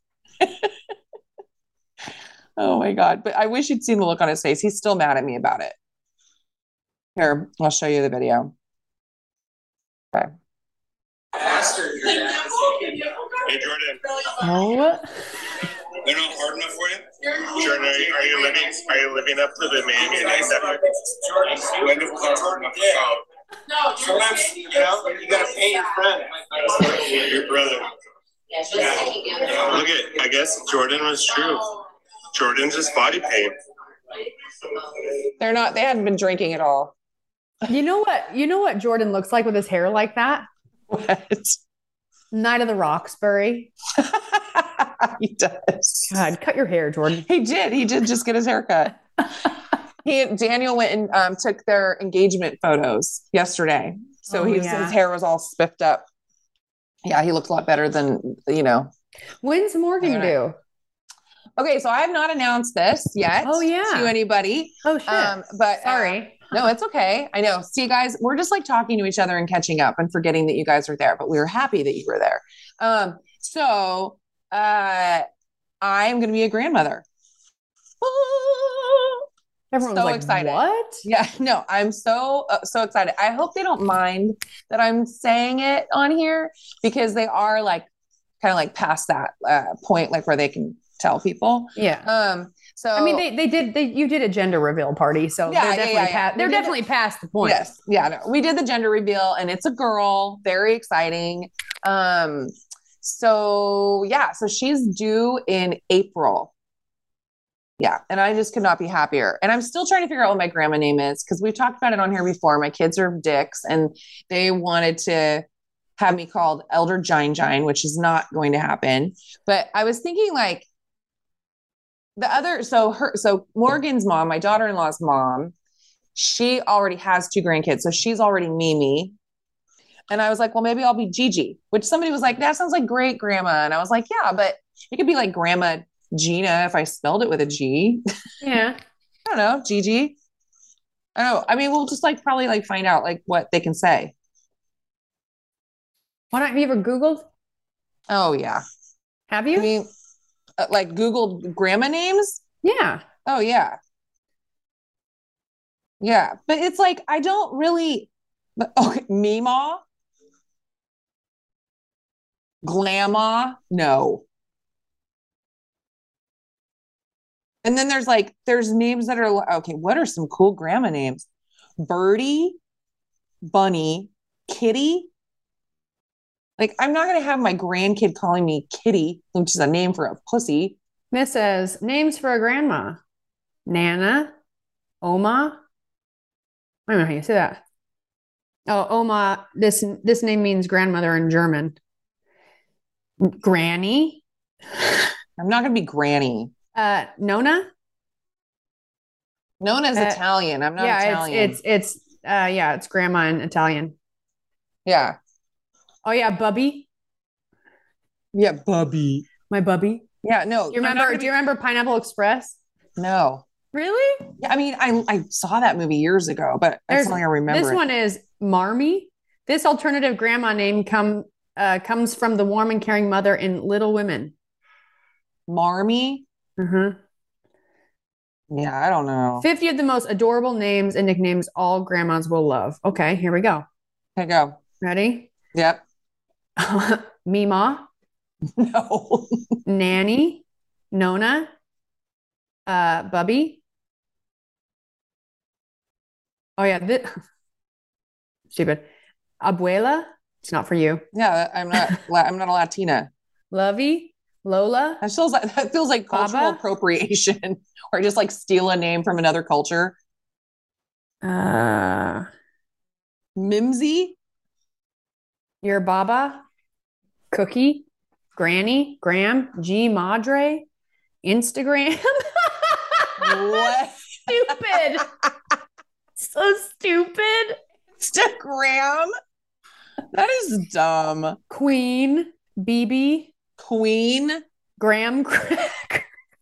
Oh my God. But I wish you'd seen the look on his face. He's still mad at me about it. Here, I'll show you the video. Okay. Hey, Jordan. Oh. They're not hard enough for you? Jordan, are you living up to the name you named after? When it was hard enough to solve? No, sometimes, you gotta pay your friend. Your brother. Look at, I guess Jordan was true. Jordan's just body paint. They hadn't been drinking at all. You know what Jordan looks like with his hair like that? What? Night of the Roxbury. He does. God, cut your hair, Jordan. He did just get his hair cut. Daniel went and took their engagement photos yesterday. So his hair was all spiffed up. Yeah, he looked a lot better than, When's Morgan due? Okay, so I have not announced this yet to anybody. Oh, shit. But sorry. No, it's okay. I know. See, guys, we're just like talking to each other and catching up and forgetting that you guys are there, but we were happy that you were there. So I'm going to be a grandmother. Everyone's so like, excited. What? Yeah, no, I'm so excited. I hope they don't mind that I'm saying it on here because they are like kind of like past that point, like where they can tell people. Yeah. So I mean, you did a gender reveal party, so they're definitely past the point. Yes. Yeah. No, we did the gender reveal and it's a girl, very exciting. So she's due in April. Yeah. And I just could not be happier. And I'm still trying to figure out what my grandma name is because we've talked about it on here before. My kids are dicks and they wanted to have me called Elder Gine, which is not going to happen. But I was thinking like so Morgan's mom, my daughter-in-law's mom, she already has 2 grandkids. So she's already Mimi. And I was like, well, maybe I'll be Gigi, which somebody was like, that sounds like great grandma. And I was like, yeah, but it could be like Grandma Gina if I spelled it with a G. Yeah. I don't know, Gigi. I don't know. I mean, we'll just like probably like find out like what they can say. Why not? Have you ever Googled? Oh yeah. Have you? I mean, like Googled grandma names? Yeah. Oh yeah. Yeah. But it's like I don't really okay, Meemaw, Glamma, no. And then there's names that are okay, what are some cool grandma names? Birdie, Bunny, Kitty. Like, I'm not going to have my grandkid calling me Kitty, which is a name for a pussy. This says names for a grandma: Nana, Oma. I don't know how you say that. Oh, Oma. This name means grandmother in German. Granny. I'm not going to be Granny. Nona. Nona's Italian. I'm not Italian. It's grandma in Italian. Yeah. Oh yeah, Bubby. Yeah, Bubby. My Bubby. Yeah, no. Do you remember Pineapple Express? No. Really? Yeah, I mean, I saw that movie years ago, but that's something I remember. This one is Marmy. This alternative grandma name comes from the warm and caring mother in Little Women. Marmy? Mm-hmm. Yeah, I don't know. 50 of the most adorable names and nicknames all grandmas will love. Okay, here we go. Here we go. Ready? Yep. Mima. No. Nanny. Nona. Bubby. Oh yeah, stupid. Abuela. It's not for you. Yeah, I'm not a Latina. Lovey. Lola. That feels like cultural Baba? appropriation, or just like steal a name from another culture. Mimsy. Your Baba. Cookie. Granny. Graham. G Madre. Instagram. What? Stupid. So stupid. Instagram. That is dumb. Queen. BB. Queen. Graham cracker.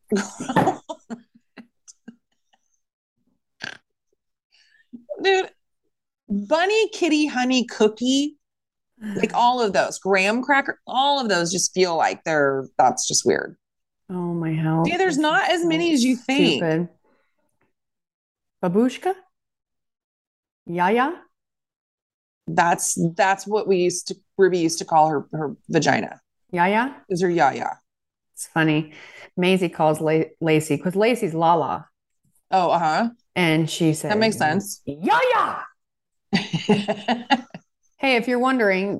Dude, Bunny, Kitty, Honey, Cookie, like all of those. Graham cracker, all of those just feel like that's just weird. Oh my hell. See, there's not as many as you think. Stupid. Babushka? Yaya? That's what Ruby used to call her vagina. Yaya? Is her yaya. It's funny. Maisie calls Lacey because Lacey's Lala. Oh, uh-huh. And she said, that makes sense. Yaya! Hey, if you're wondering,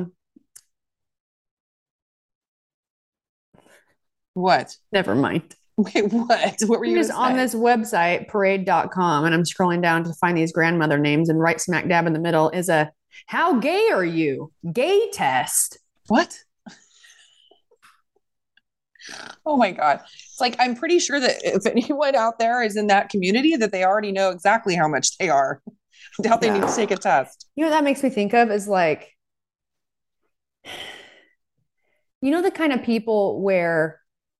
what? Never mind. Wait, what? What were you just on this website, parade.com, and I'm scrolling down to find these grandmother names, and right smack dab in the middle is a how gay are you? Gay test. What? Oh my God. It's like, I'm pretty sure that if anyone out there is in that community, that they already know exactly how much they are. I doubt they need to take a test. You know what that makes me think of is like, you know, the kind of people where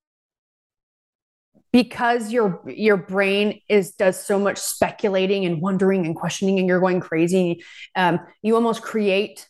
because your brain does so much speculating and wondering and questioning and you're going crazy, you almost create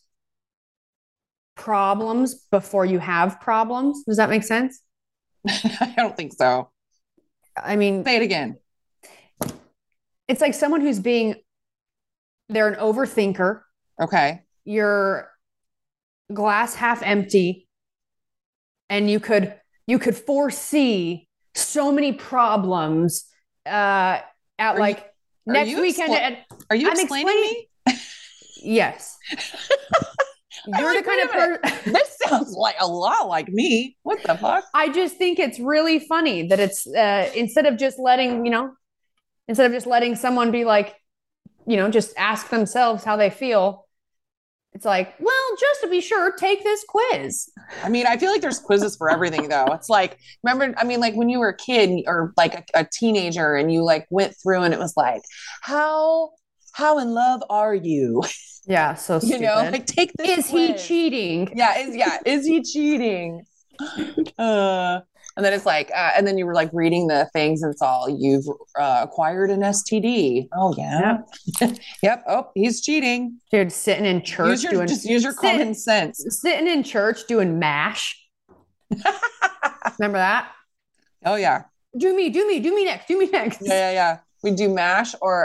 problems before you have problems. Does that make sense? I don't think so. I mean, say it again. It's like someone they're an overthinker. Okay. You're glass half empty, and you could foresee so many problems next weekend. Are you explaining me? Yes. You're the kind of person. This sounds like a lot like me. What the fuck? I just think it's really funny that it's instead of just letting someone be like, just ask themselves how they feel. It's like, well, just to be sure, take this quiz. I mean, I feel like there's quizzes for everything though. It's like, remember, I mean, like when you were a kid or like a teenager and you like went through and it was like, how in love are you? Yeah. So stupid. Like take this Is quiz. He cheating? Is he cheating? And then it's like, and then you were like reading the things and it's all, you've acquired an STD. Oh, yeah. Yep. Oh, he's cheating. Dude, sitting in church use your common sense. Sitting in church doing MASH. Remember that? Oh, yeah. Do me next. Yeah. We do MASH or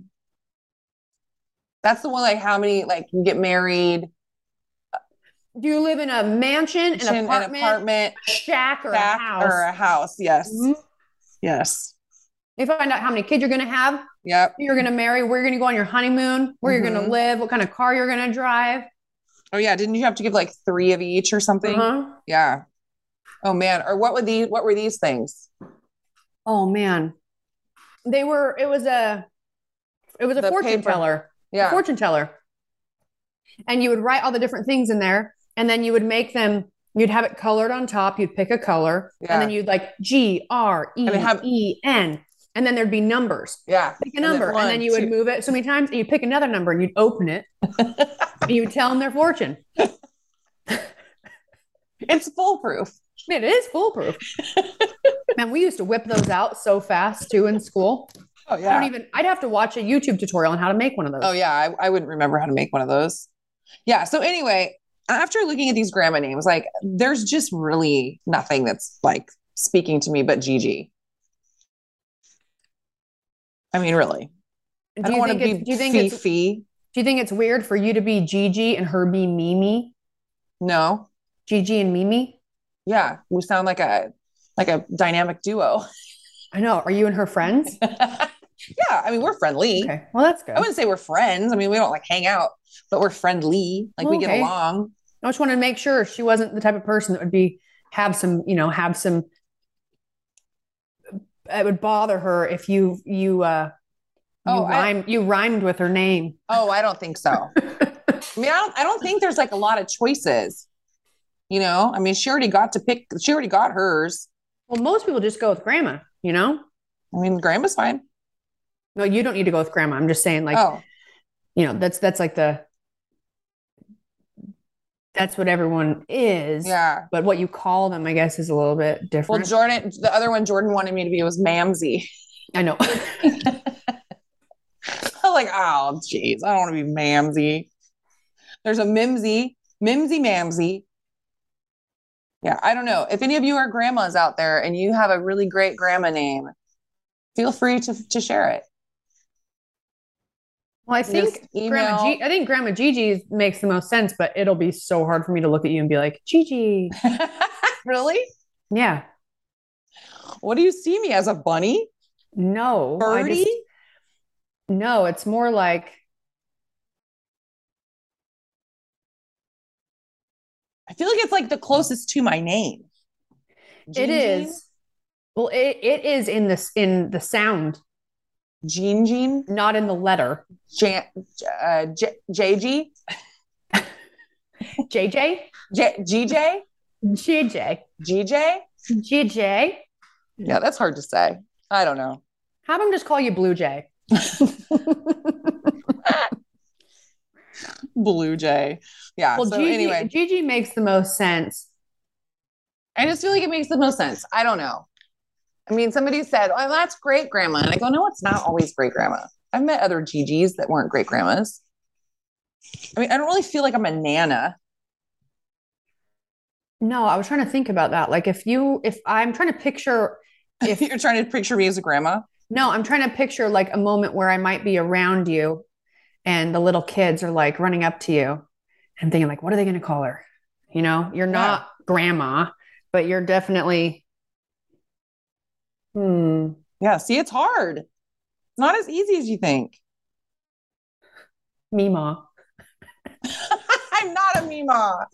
that's the one, like how many, like you get married. Do you live in a mansion, an apartment, a shack, or a house? Or a house, yes. Mm-hmm. Yes. You find out how many kids you're going to have. Yep. Who you're going to marry, where you're going to go on your honeymoon, where you're going to live, what kind of car you're going to drive. Oh, yeah. Didn't you have to give like 3 of each or something? Uh-huh. Yeah. Oh, man. Or what were these things? Oh, man. It was a fortune teller. Yeah. A fortune teller. And you would write all the different things in there. And then you would make them, you'd have it colored on top. You'd pick a color. Yeah. And then you'd like GREEN. And then there'd be numbers. Yeah. Pick a number. And then you would move it so many times. And you'd pick another number and you'd open it. And you would tell them their fortune. It's foolproof. It is foolproof. Man, we used to whip those out so fast too in school. Oh, yeah. I'd have to watch a YouTube tutorial on how to make one of those. Oh, yeah. I wouldn't remember how to make one of those. Yeah. So anyway, after looking at these grandma names, like there's just really nothing that's like speaking to me but Gigi. I mean, really. I don't want to be Fifi. Do you think it's weird for you to be Gigi and her be Mimi? No. Gigi and Mimi? Yeah. We sound like a dynamic duo. I know. Are you and her friends? Yeah, I mean, we're friendly. Okay. Well, that's good. I wouldn't say we're friends. I mean, we don't like hang out, but we're friendly. Like we get along. I just wanted to make sure she wasn't the type of person that would have some, it would bother her if you rhymed with her name. Oh, I don't think so. I mean, I don't think there's like a lot of choices. I mean, she already got hers. Well, most people just go with grandma, I mean, grandma's fine. No, you don't need to go with grandma. I'm just saying that's like that's what everyone is. Yeah. But what you call them, I guess, is a little bit different. Well, the other one Jordan wanted me to be was Mamsie. I know. I was like, oh, geez, I don't want to be Mamsie. There's a Mimsy, Mamsie. Yeah, I don't know. If any of you are grandmas out there and you have a really great grandma name, feel free to share it. Well, I think Grandma Gigi makes the most sense, but it'll be so hard for me to look at you and be like, Gigi. Really? Yeah. What do you see me as, a bunny? No. Birdie? No, it's more like. I feel like it's like the closest to my name. It is. Well, it is in the sound. Jean? Not in the letter. JG? JJ? GJ? GJ? Yeah, that's hard to say. I don't know. Have them just call you Blue Jay. Blue Jay. Yeah. Well, so anyway, Gigi makes the most sense. I just feel like it makes the most sense. I don't know. I mean, somebody said, "Oh, that's great grandma," and I go, "No, it's not always great grandma." I've met other Gigis that weren't great grandmas. I mean, I don't really feel like I'm a nana. No, I was trying to think about that. Like if I'm trying to picture, if you're trying to picture me as a grandma. No, I'm trying to picture like a moment where I might be around you and the little kids are like running up to you and thinking like, what are they going to call her? You're not grandma, but you're definitely. Yeah. See, it's hard. It's not as easy as you think. Mima. I'm not a Mima.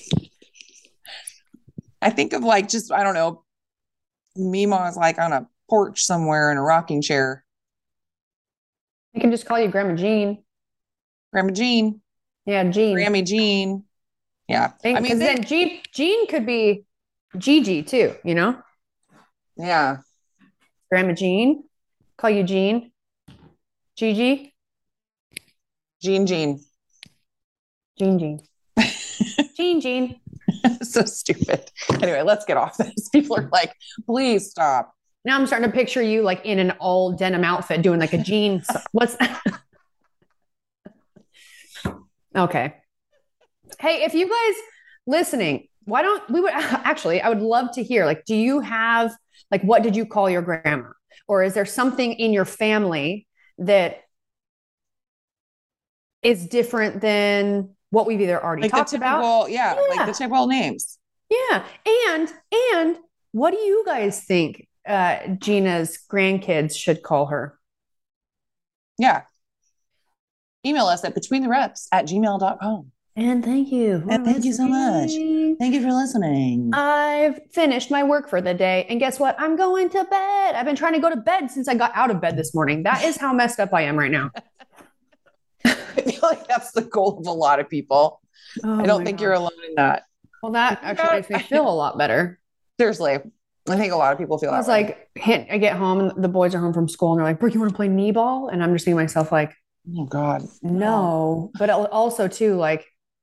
I think of like, just, I don't know. Mima is like on a porch somewhere in a rocking chair. I can just call you Grandma Jean. Grandma Jean. Yeah, Jean. Grammy Jean. Yeah. I mean, then Jean could be Gigi too, Yeah. Grandma Jean. Call you Jean. Gigi. Jean. Jean. Jean. So stupid. Anyway, let's get off this. People are like, please stop. Now I'm starting to picture you like in an all denim outfit doing like a jean. What's okay. Hey, if you guys listening, why don't we would actually, I would love to hear, like, do you have, like, what did you call your grandma? Or is there something in your family that is different than what we've either already like talked about? Yeah, like the typical names. Yeah. And what do you guys think Gina's grandkids should call her? Yeah. Email us at betweenthereps@gmail.com. And thank you. And thank you so much. Thank you for listening. I've finished my work for the day. And guess what? I'm going to bed. I've been trying to go to bed since I got out of bed this morning. That is how messed up I am right now. I feel like that's the goal of a lot of people. I don't think you're alone in that. Well, that actually makes me feel a lot better. Seriously. I think a lot of people feel that way. I get home and the boys are home from school and they're like, Brooke, you want to play knee ball? And I'm just thinking to myself like, oh God, no. But also too, like,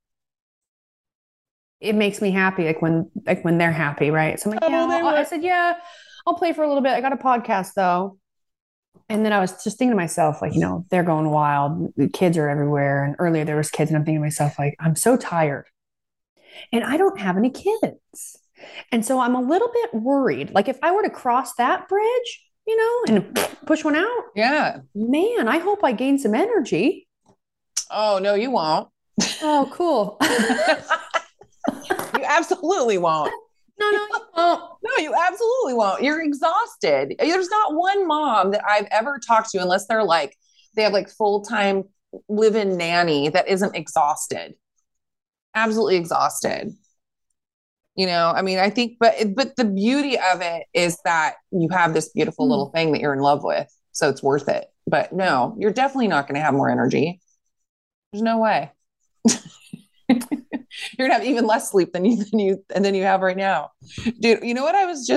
it makes me happy. Like when they're happy. Right. So I'm like, I said, yeah, I'll play for a little bit. I got a podcast though. And then I was just thinking to myself, like, they're going wild. The kids are everywhere. And earlier there was kids and I'm thinking to myself, like, I'm so tired and I don't have any kids. And so I'm a little bit worried. Like if I were to cross that bridge, and push one out. Yeah. Man, I hope I gain some energy. Oh, no, you won't. Oh, cool. You absolutely won't. No, you won't. No, you absolutely won't. You're exhausted. There's not one mom that I've ever talked to, unless they're like, they have like full-time live-in nanny that isn't exhausted. Absolutely exhausted. I mean, I think, but the beauty of it is that you have this beautiful little thing that you're in love with. So it's worth it. But no, you're definitely not going to have more energy. There's no way. You're going to have even less sleep than you have right now. Dude, you know what? I was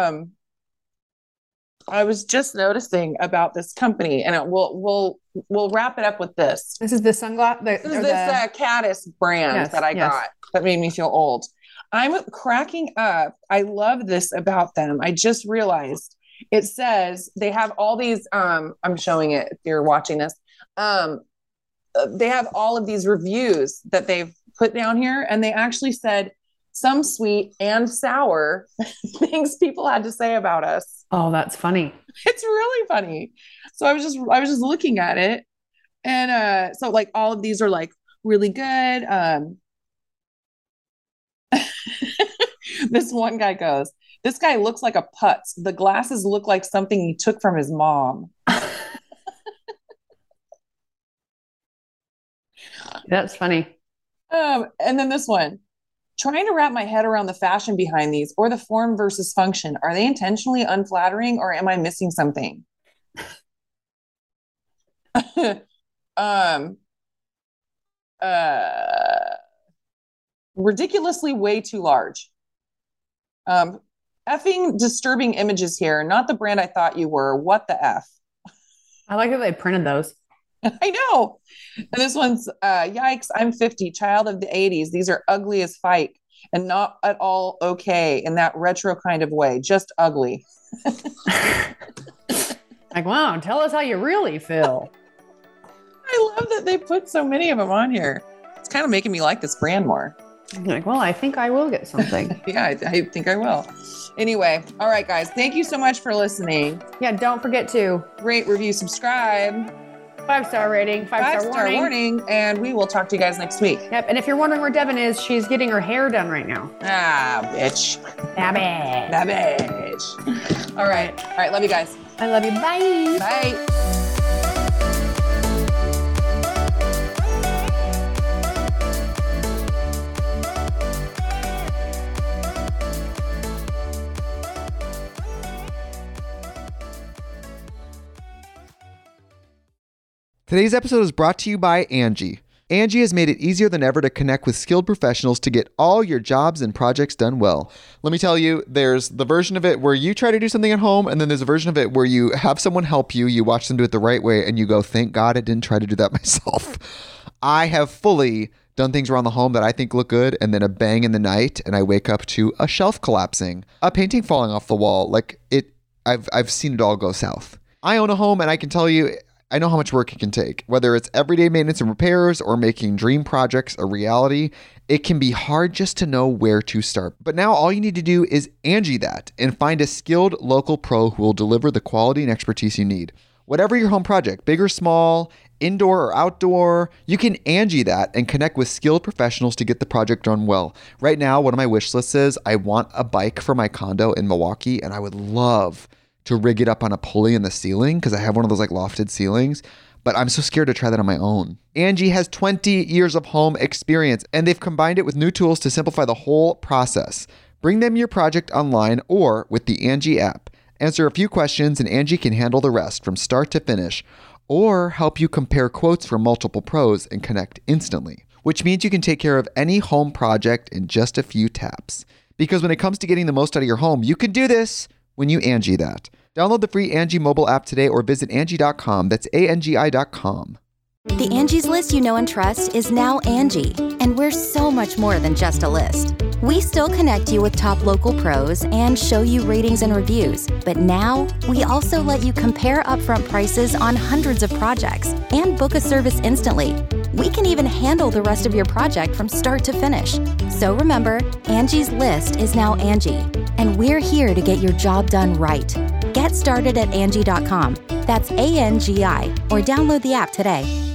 just noticing about this company, and we'll wrap it up with this. This is the sunglass. This is this Caddis brand that I got that made me feel old. I'm cracking up. I love this about them. I just realized it says they have all these, I'm showing it if you're watching this. They have all of these reviews that they've put down here, and they actually said some sweet and sour things people had to say about us. Oh, that's funny. It's really funny. So I was just looking at it, and so like all of these are like really good. This one guy goes, this guy looks like a putz. The glasses look like something he took from his mom. That's funny. And then this one, trying to wrap my head around the fashion behind these or the form versus function. Are they intentionally unflattering or am I missing something? Ridiculously way too large. Effing disturbing images here. Not the brand I thought you were. What the F? I like that they printed those. I know. And this one's, yikes, I'm 50, child of the 80s. These are ugly as fight and not at all okay in that retro kind of way. Just ugly. Like, wow, tell us how you really feel. I love that they put so many of them on here. It's kind of making me like this brand more. I'm like, well, I think I will get something. Yeah, I think I will. Anyway, all right, guys. Thank you so much for listening. Yeah, don't forget to rate, review, subscribe. 5-star rating, 5-star warning. And we will talk to you guys next week. Yep. And if you're wondering where Devin is, she's getting her hair done right now. Ah, bitch. That bitch. That bitch. All right. All right. Love you guys. I love you. Bye. Bye. Today's episode is brought to you by Angie. Angie has made it easier than ever to connect with skilled professionals to get all your jobs and projects done well. Let me tell you, there's the version of it where you try to do something at home, and then there's a version of it where you have someone help you, you watch them do it the right way, and you go, thank God I didn't try to do that myself. I have fully done things around the home that I think look good, and then a bang in the night, and I wake up to a shelf collapsing, a painting falling off the wall. I've seen it all go south. I own a home, and I can tell you, I know how much work it can take. Whether it's everyday maintenance and repairs or making dream projects a reality, it can be hard just to know where to start. But now all you need to do is Angie that and find a skilled local pro who will deliver the quality and expertise you need. Whatever your home project, big or small, indoor or outdoor, you can Angie that and connect with skilled professionals to get the project done well. Right now, one of my wish lists is I want a bike for my condo in Milwaukee, and I would love to rig it up on a pulley in the ceiling because I have one of those like lofted ceilings, but I'm so scared to try that on my own. Angie has 20 years of home experience, and they've combined it with new tools to simplify the whole process. Bring them your project online or with the Angie app. Answer a few questions and Angie can handle the rest from start to finish, or help you compare quotes from multiple pros and connect instantly, which means you can take care of any home project in just a few taps. Because when it comes to getting the most out of your home, you can do this when you Angie that. Download the free Angie mobile app today or visit Angie.com. That's ANGI.com. The Angie's List you know and trust is now Angie, and we're so much more than just a list. We still connect you with top local pros and show you ratings and reviews, but now we also let you compare upfront prices on hundreds of projects and book a service instantly. We can even handle the rest of your project from start to finish. So remember, Angie's List is now Angie, and we're here to get your job done right. Get started at Angie.com. That's ANGI, or download the app today.